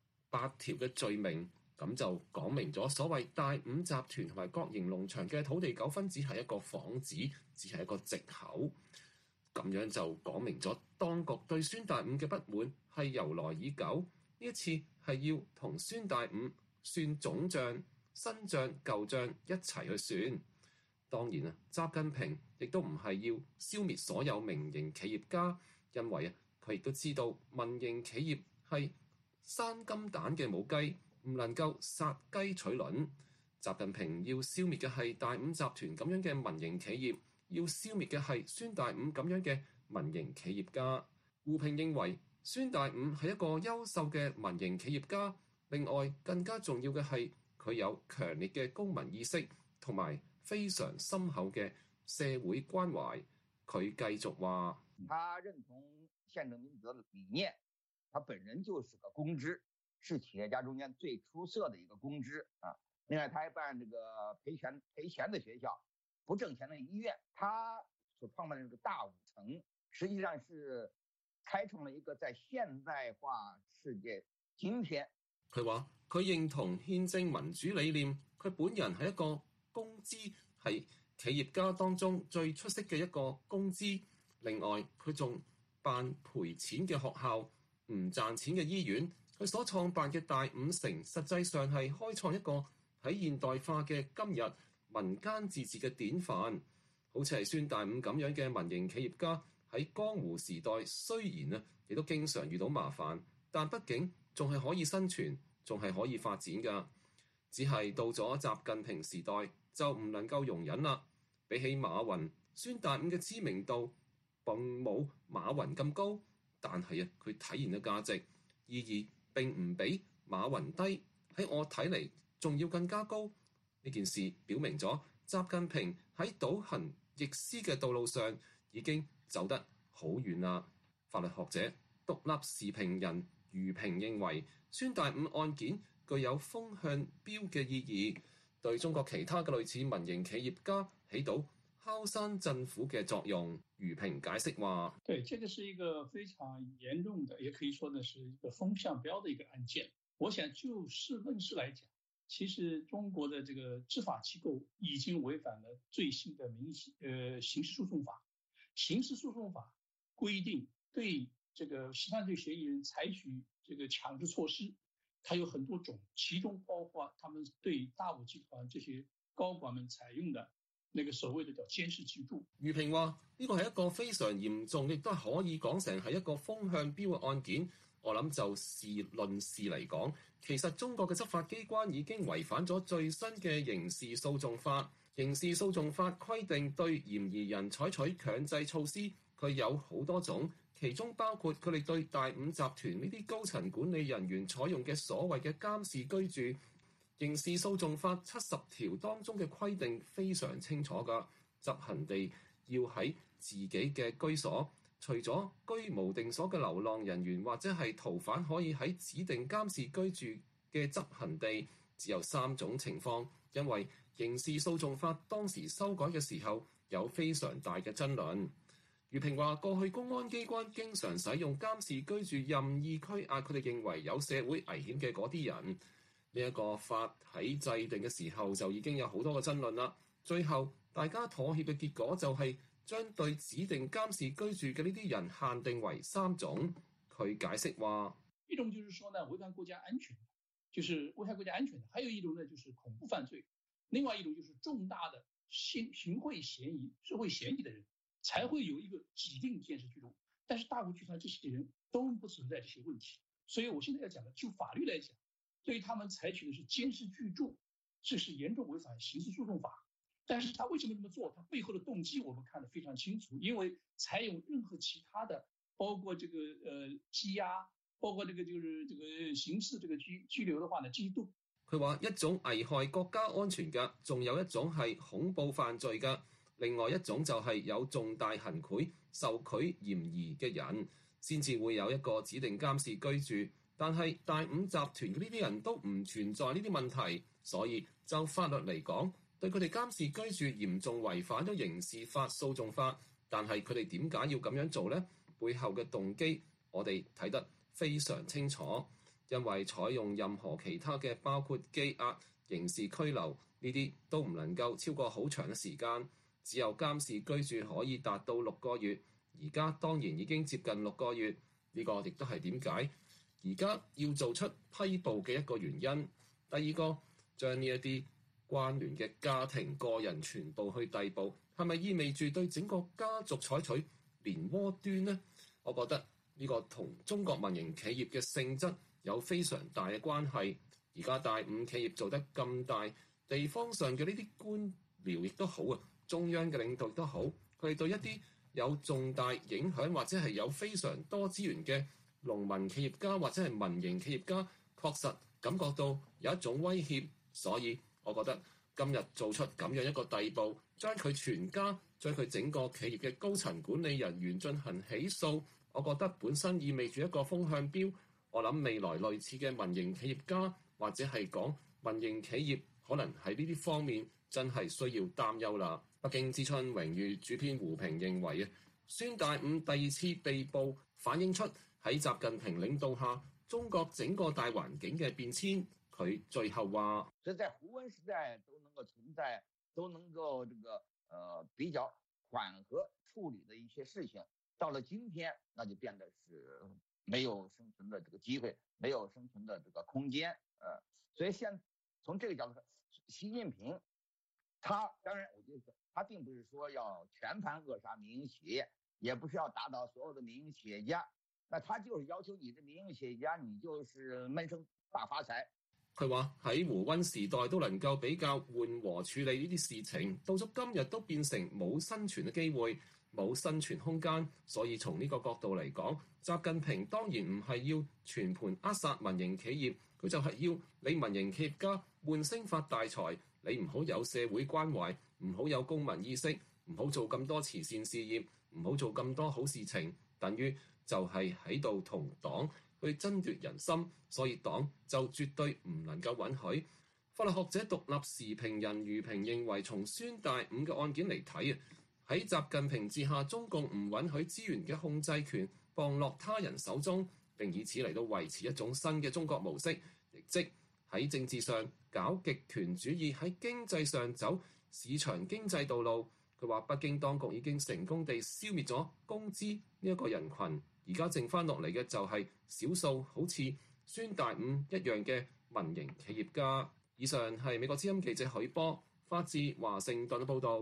8條嘅罪名，咁就講明咗所謂大武集團同埋國營農場嘅土地糾紛只係一個幌子，只係一個藉口。咁樣就講明咗當局對孫大武嘅不滿係由來已久，呢一次係要同孫大武算總帳，新帳舊帳一齊去算。當然啊，習近平亦都唔係要消滅所有民營企業家，因為佢亦都知道民營企業係生金蛋嘅母雞，唔能夠殺雞取卵。習近平要消滅嘅係大武集團咁樣嘅民營企業，要消滅嘅係孫大武咁樣嘅民營企業家。胡平認為孫大武係一個優秀嘅民營企業家，另外更加重要嘅係佢有強烈嘅公民意識同埋非常深厚嘅社會關懷。佢繼續話： 他認同憲政民主的理念，他本人就是個公知，是企業家中間最出色的一個公知啊。另外，他還辦這個賠錢的學校，不掙錢的醫院。他所創辦的這個大武城，實際上是開創了一個在現代化世界今天。 佢話佢認同憲政民主理念，佢本人係一個公知，係企業家當中最出色嘅一個公知。另外，佢仲辦賠錢嘅學校，唔賺錢嘅醫院。佢所創辦嘅大武城，實際上係開創一個喺現代化嘅今日民間自治嘅典範。好似係孫大武咁樣嘅民營企業家，喺江湖時代雖然亦都經常遇到麻煩，但畢竟仲係可以生存，仲係可以發展㗎。只係到咗習近平時代就唔能夠容忍啦。比起馬雲，孫大武嘅知名度並冇馬雲咁高，但係佢體現嘅價值意義並唔比馬雲低，喺我睇嚟仲要更加高。呢件事表明咗習近平喺倒行逆施嘅道路上已經走得好遠啦。法律學者、獨立時評人余平認為，孫大武案件具有風向標嘅意義，對中國其他嘅類似民營企業家起到敲山震虎嘅作用。余平解釋話： 對，這個是一個非常嚴重的，也可以說呢是一個風向標的一個案件。我想就事論事來講，其實中國的這個執法機構已經違反了最新的刑事訴訟法。刑事訴訟法規定對這個犯罪嫌疑人採取這個強制措施，它有很多種，其中包括他們對大武集團這些高管們採用的那個所謂的叫監視制度。 余平話：呢個係一個非常嚴重，亦都可以講成係一個風向標嘅案件。我諗就事論事嚟講，其實中國嘅執法機關已經違反咗最新嘅刑事訴訟法。刑事訴訟法規定對嫌疑人採取強制措施，佢有好多種，其中包括佢哋對大武集團呢啲高層管理人員採用嘅所謂嘅監視居住。刑事訴訟法70條當中嘅規定非常清楚㗎，執行地要喺自己嘅居所。除咗居無定所嘅流浪人員或者係逃犯可以喺指定監視居住嘅執行地，只有3種情況。因為刑事訴訟法當時修改嘅時候有非常大嘅爭論。余平話：過去公安機關經常使用監視居住任意拘押佢哋認為有社會危險嘅嗰啲人。呢一個法喺制定嘅時候就已經有好多個爭論啦。最後大家妥協嘅結果就係將對指定監視居住嘅呢啲人限定為3種。佢解釋話： 一種就是說呢，違反國家安全，就是危害國家安全的；還有一種呢，就是恐怖犯罪；另外一種就是重大的行賄嫌疑、社會嫌疑的人，才會有一個指定監視居住。但是大國集團這些人都不存在這些問題，所以我現在要講的，就法律來講，對於他們採取的是監視居住，這是嚴重違反刑事訴訟法。但是他為什麼這麼做？他背後的動機我們看得非常清楚，因為採用任何其他的，包括這個羈押，包括這個刑事這個拘留的話呢，這些都。 佢話一種危害國家安全嘅，仲有一種係恐怖犯罪嘅，另外一種就係有重大行賄受賄嫌疑嘅人，先至會有一個指定監視居住。但係大五集團嘅呢啲人都唔存在呢啲問題，所以就法律嚟講，對佢哋監視居住嚴重違反咗刑事法、訴訟法。但係佢哋點解要咁樣做呢？背後嘅動機我哋睇得非常清楚，因為採用任何其他嘅包括羈押、刑事拘留呢啲都唔能夠超過好長嘅時間，只有監視居住可以達到6個月，而家當然已經接近6個月，呢個亦都係點解而家要做出批捕嘅一個原因。第二個，將呢一啲關聯嘅家庭個人全部去逮捕，係咪意味住對整個家族採取連窩端呢？我覺得呢個同中國民營企業嘅性質有非常大嘅關係。而家大五企業做得咁大，地方上嘅呢啲官僚亦都好啊，中央嘅領導亦都好，佢哋對一啲有重大影響或者係有非常多資源嘅農民企業家或者係民營企業家，確實感覺到有一種威脅。所以我覺得今日做出咁樣一個逮捕，將佢全家、將佢整個企業嘅高層管理人員進行起訴，我覺得本身意味住一個風向標。我諗未來類似嘅民營企業家或者係講民營企業，可能喺呢啲方面真係需要擔憂啦。北京之春榮譽主編胡平認為啊，孫大午第2次被捕，反映出喺習近平領導下，中國整個大環境嘅變遷。佢最後話： 所以在胡溫時代都能夠存在，都能夠比較緩和處理的一些事情，到了今天，那就變得是沒有生存的這個機會，沒有生存的這個空間。所以從這個角度看，習近平他當然，我覺得他並不是說要全盤扼殺民營企業，也不是要打倒所有的民營企業家，那他就是要求你的民營企業家，你就是悶聲大發財。 佢話喺胡溫時代都能夠比較緩和處理呢啲事情，到咗今日都變成冇生存嘅機會，冇生存空間。所以從呢個角度嚟講，習近平當然唔係要全盤扼殺民營企業，佢就係要你民營企業家悶聲發大財，你唔好有社會關懷，唔好有公民意識，唔好做咁多慈善事業，唔好做咁多好事情，等於就係喺度同黨去爭奪人心，所以黨就絕對唔能夠允許。法律學者獨立時評人余平認為，從孫大午嘅案件嚟睇啊，喺習近平治下，中共唔允許資源嘅控制權傍落他人手中，並以此嚟到維持一種新嘅中國模式，亦即喺政治上搞極權主義，喺經濟上走市場經濟道路。佢話北京當局已經成功地消滅咗工資呢一個人群，而家剩翻落嚟嘅就係少數好似孫大午一樣嘅民營企業家。以上係美國之音記者許波發自華盛頓嘅報導。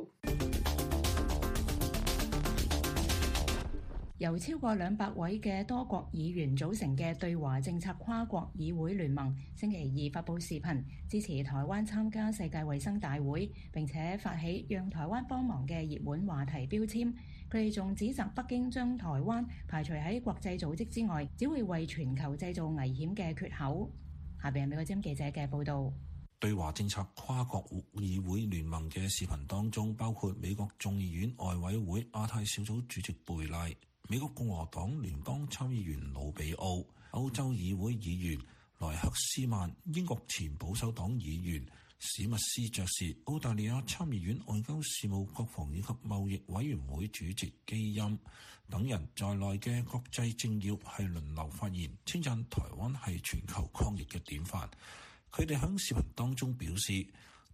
由超過200位嘅多國議員組成嘅對華政策跨國議會聯盟，星期2發佈視頻支持台灣參加世界衛生大會，並且發起讓台灣幫忙嘅熱門話題標籤。佢哋仲指責北京將台灣排除喺國際組織之外，只會為全球製造危險嘅缺口。下邊係美國之音記者嘅報導。 對華政策跨國議會聯盟嘅視頻當中，包括美國眾議院外委會亞太小組主席貝賴、美國共和黨聯邦參議員魯比奧、歐洲議會議員萊克斯曼、英國前保守黨議員史密斯爵士、澳大利亞參議院外交事務、國防以及貿易委員會主席基欽等人在內嘅國際政要係輪流發言，稱讚台灣係全球抗疫嘅典範。佢哋喺視頻當中表示，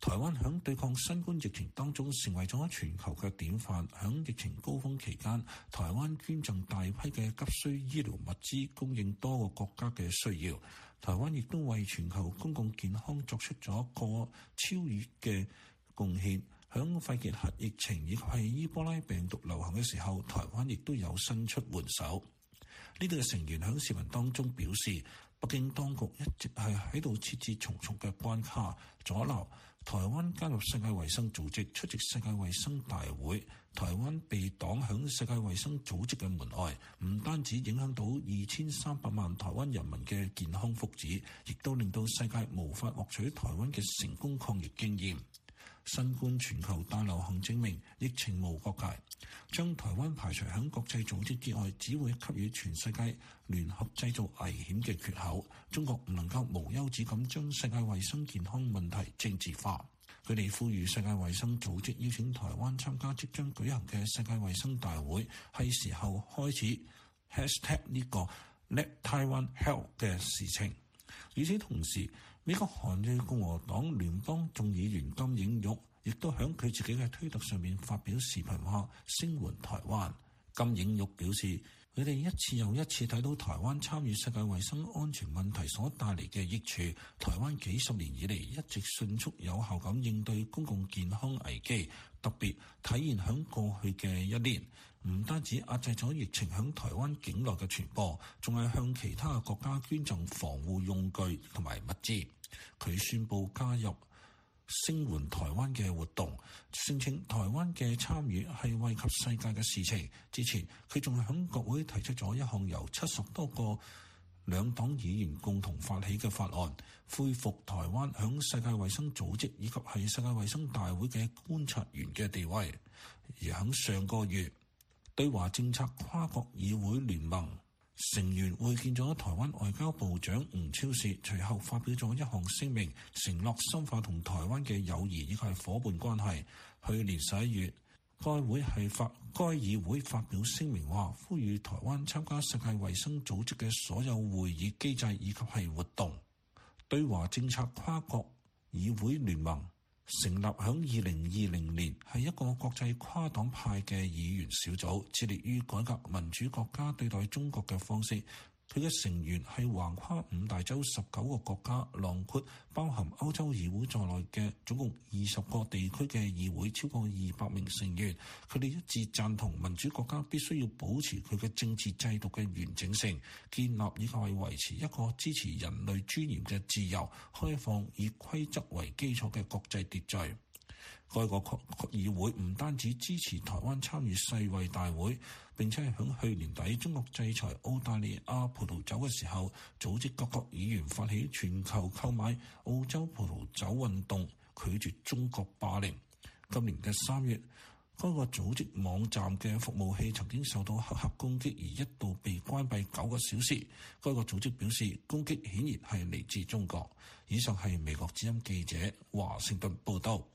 台灣響對抗新冠疫情當中成為咗全球嘅典範。響疫情高峰期間，台灣捐贈大批嘅急需醫療物資，供應多個國家嘅需要。台灣亦都為全球公共健康作出咗個超越嘅貢獻。響肺結核疫情以及係伊波拉病毒流行嘅時候，台灣亦都有伸出援手。呢度嘅成員響視頻當中表示，北京當局一直係喺度設置重重嘅關卡，阻撓台灣加入世界衛生組織，出席世界衛生大會。台灣被擋響世界衛生組織嘅門外，唔單止影響到2300萬台灣人民嘅健康福祉，亦都令到世界無法獲取台灣嘅成功抗疫經驗。新冠全球大流行證明疫情無國界，將台灣排除響國際組織之外，只會給予全世界聯合製造危險嘅缺口。中國唔能夠無休止咁將世界衛生健康問題政治化。佢哋呼籲世界衛生組織邀請台灣參加即將舉行嘅世界衛生大會，係時候開始 hashtag 呢個 Let Taiwan Help 嘅事情。與此同時，美國韓裔共和黨聯邦眾議員金英玉亦都喺佢自己嘅推特上面發表視頻話聲援台灣。金英玉表示，佢哋一次又一次睇到台灣參與世界衛生安全問題所帶嚟嘅益處。台灣幾十年以嚟一直迅速有效咁應對公共健康危機，特別體現喺過去嘅一年，唔單止壓制咗疫情喺台灣境內嘅傳播，仲係向其他國家捐贈防護用具同埋物資。佢宣布加入聲援台灣嘅活動，聲稱台灣嘅參與係惠及世界嘅事情。之前佢仲喺國會提出咗一項由70多個兩黨議員共同發起嘅法案，恢復台灣響世界衛生組織以及係世界衛生大會嘅觀察員嘅地位。而喺上個月，對華政策跨國議會聯盟成員會見咗台灣外交部長吳釗燮，隨後發表咗一項聲明，承諾深化同台灣嘅友誼以及係夥伴關係。去年11月，該議會發表聲明話，呼籲台灣參加世界衛生組織嘅所有會議機制以及係活動。對華政策跨國議會聯盟成立響2020年，係一個國際跨黨派嘅議員小組，致力於改革民主國家對待中國嘅方式。佢嘅成員係橫跨5大洲19個國家，囊括包含歐洲議會在內嘅總共20個地區嘅議會，超過200名成員。佢哋一致贊同民主國家必須要保持佢嘅政治制度嘅完整性，建立以及係維持一個支持人類尊嚴嘅自由、開放以規則為基礎嘅國際秩序。該個議會唔單止支持台灣參與世衛大會，並且係響去年底中國制裁澳大利亞葡萄酒嘅時候，組織各國議員發起全球購買澳洲葡萄酒運動，拒絕中國霸凌。今年嘅3月，該個組織網站嘅服務器曾經受到黑客攻擊，而一度被關閉9個小時。該個組織表示，攻擊顯然係嚟自中國。以上係美國之音記者華盛頓報道。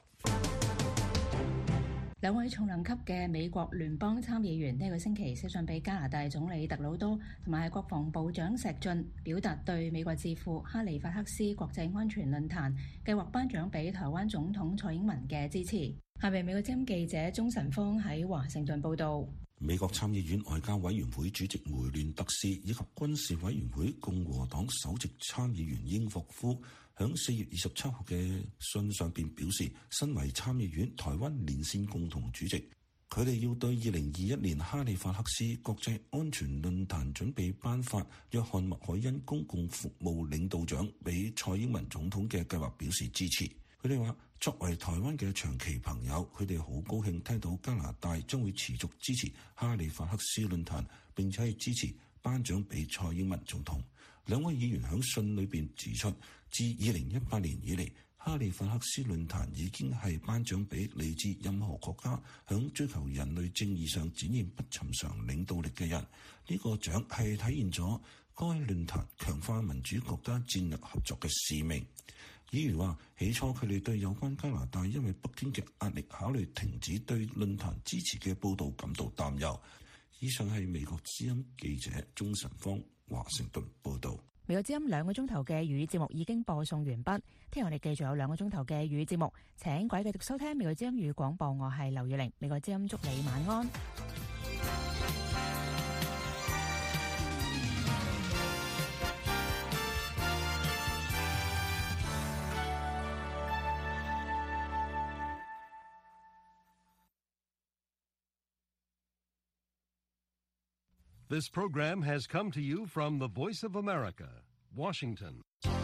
兩位重量級嘅美國聯邦參議員呢個星期寫信俾加拿大總理特魯多同埋國防部長石俊，表達對美國智庫哈利法克斯國際安全論壇計劃頒獎俾台灣總統蔡英文嘅支持。下面美國之音記者鐘晨芳喺華盛頓報道。 美國參議院外交委員會主席梅亂特斯以及軍事委員會共和黨首席參議員英霍夫喺4月27號嘅信上邊表示，身為參議院台灣連線共同主席，佢哋要對2021年哈利法克斯國際安全論壇準備頒發約翰麥凱恩公共服務領導獎俾蔡英文總統嘅計劃表示支持。佢哋話，作為台灣嘅長期朋友，佢哋好高興聽到加拿大將會持續支持哈利法克斯論壇，並且係支持頒獎俾蔡英文總統。兩位議員喺信裏邊指出，自2018年以嚟，哈利法克斯論壇已經係頒獎俾嚟自任何國家響追求人類正義上展現不尋常領導力嘅人。呢個獎係體現咗該論壇強化民主國家戰略合作嘅使命。議員話，起初佢哋對有關加拿大因為北京嘅壓力考慮停止對論壇支持嘅報導感到擔憂。以上係美國之音記者鐘晨芳華盛頓報導。 美國之音2個鐘頭嘅粵語節目已經播送完畢，聽日我哋繼續有2個鐘頭嘅粵語節目，請各位繼續收聽美國之音粵語廣播，我係劉月玲，美國之音祝你晚安。 This program has come to you from the Voice of America, Washington.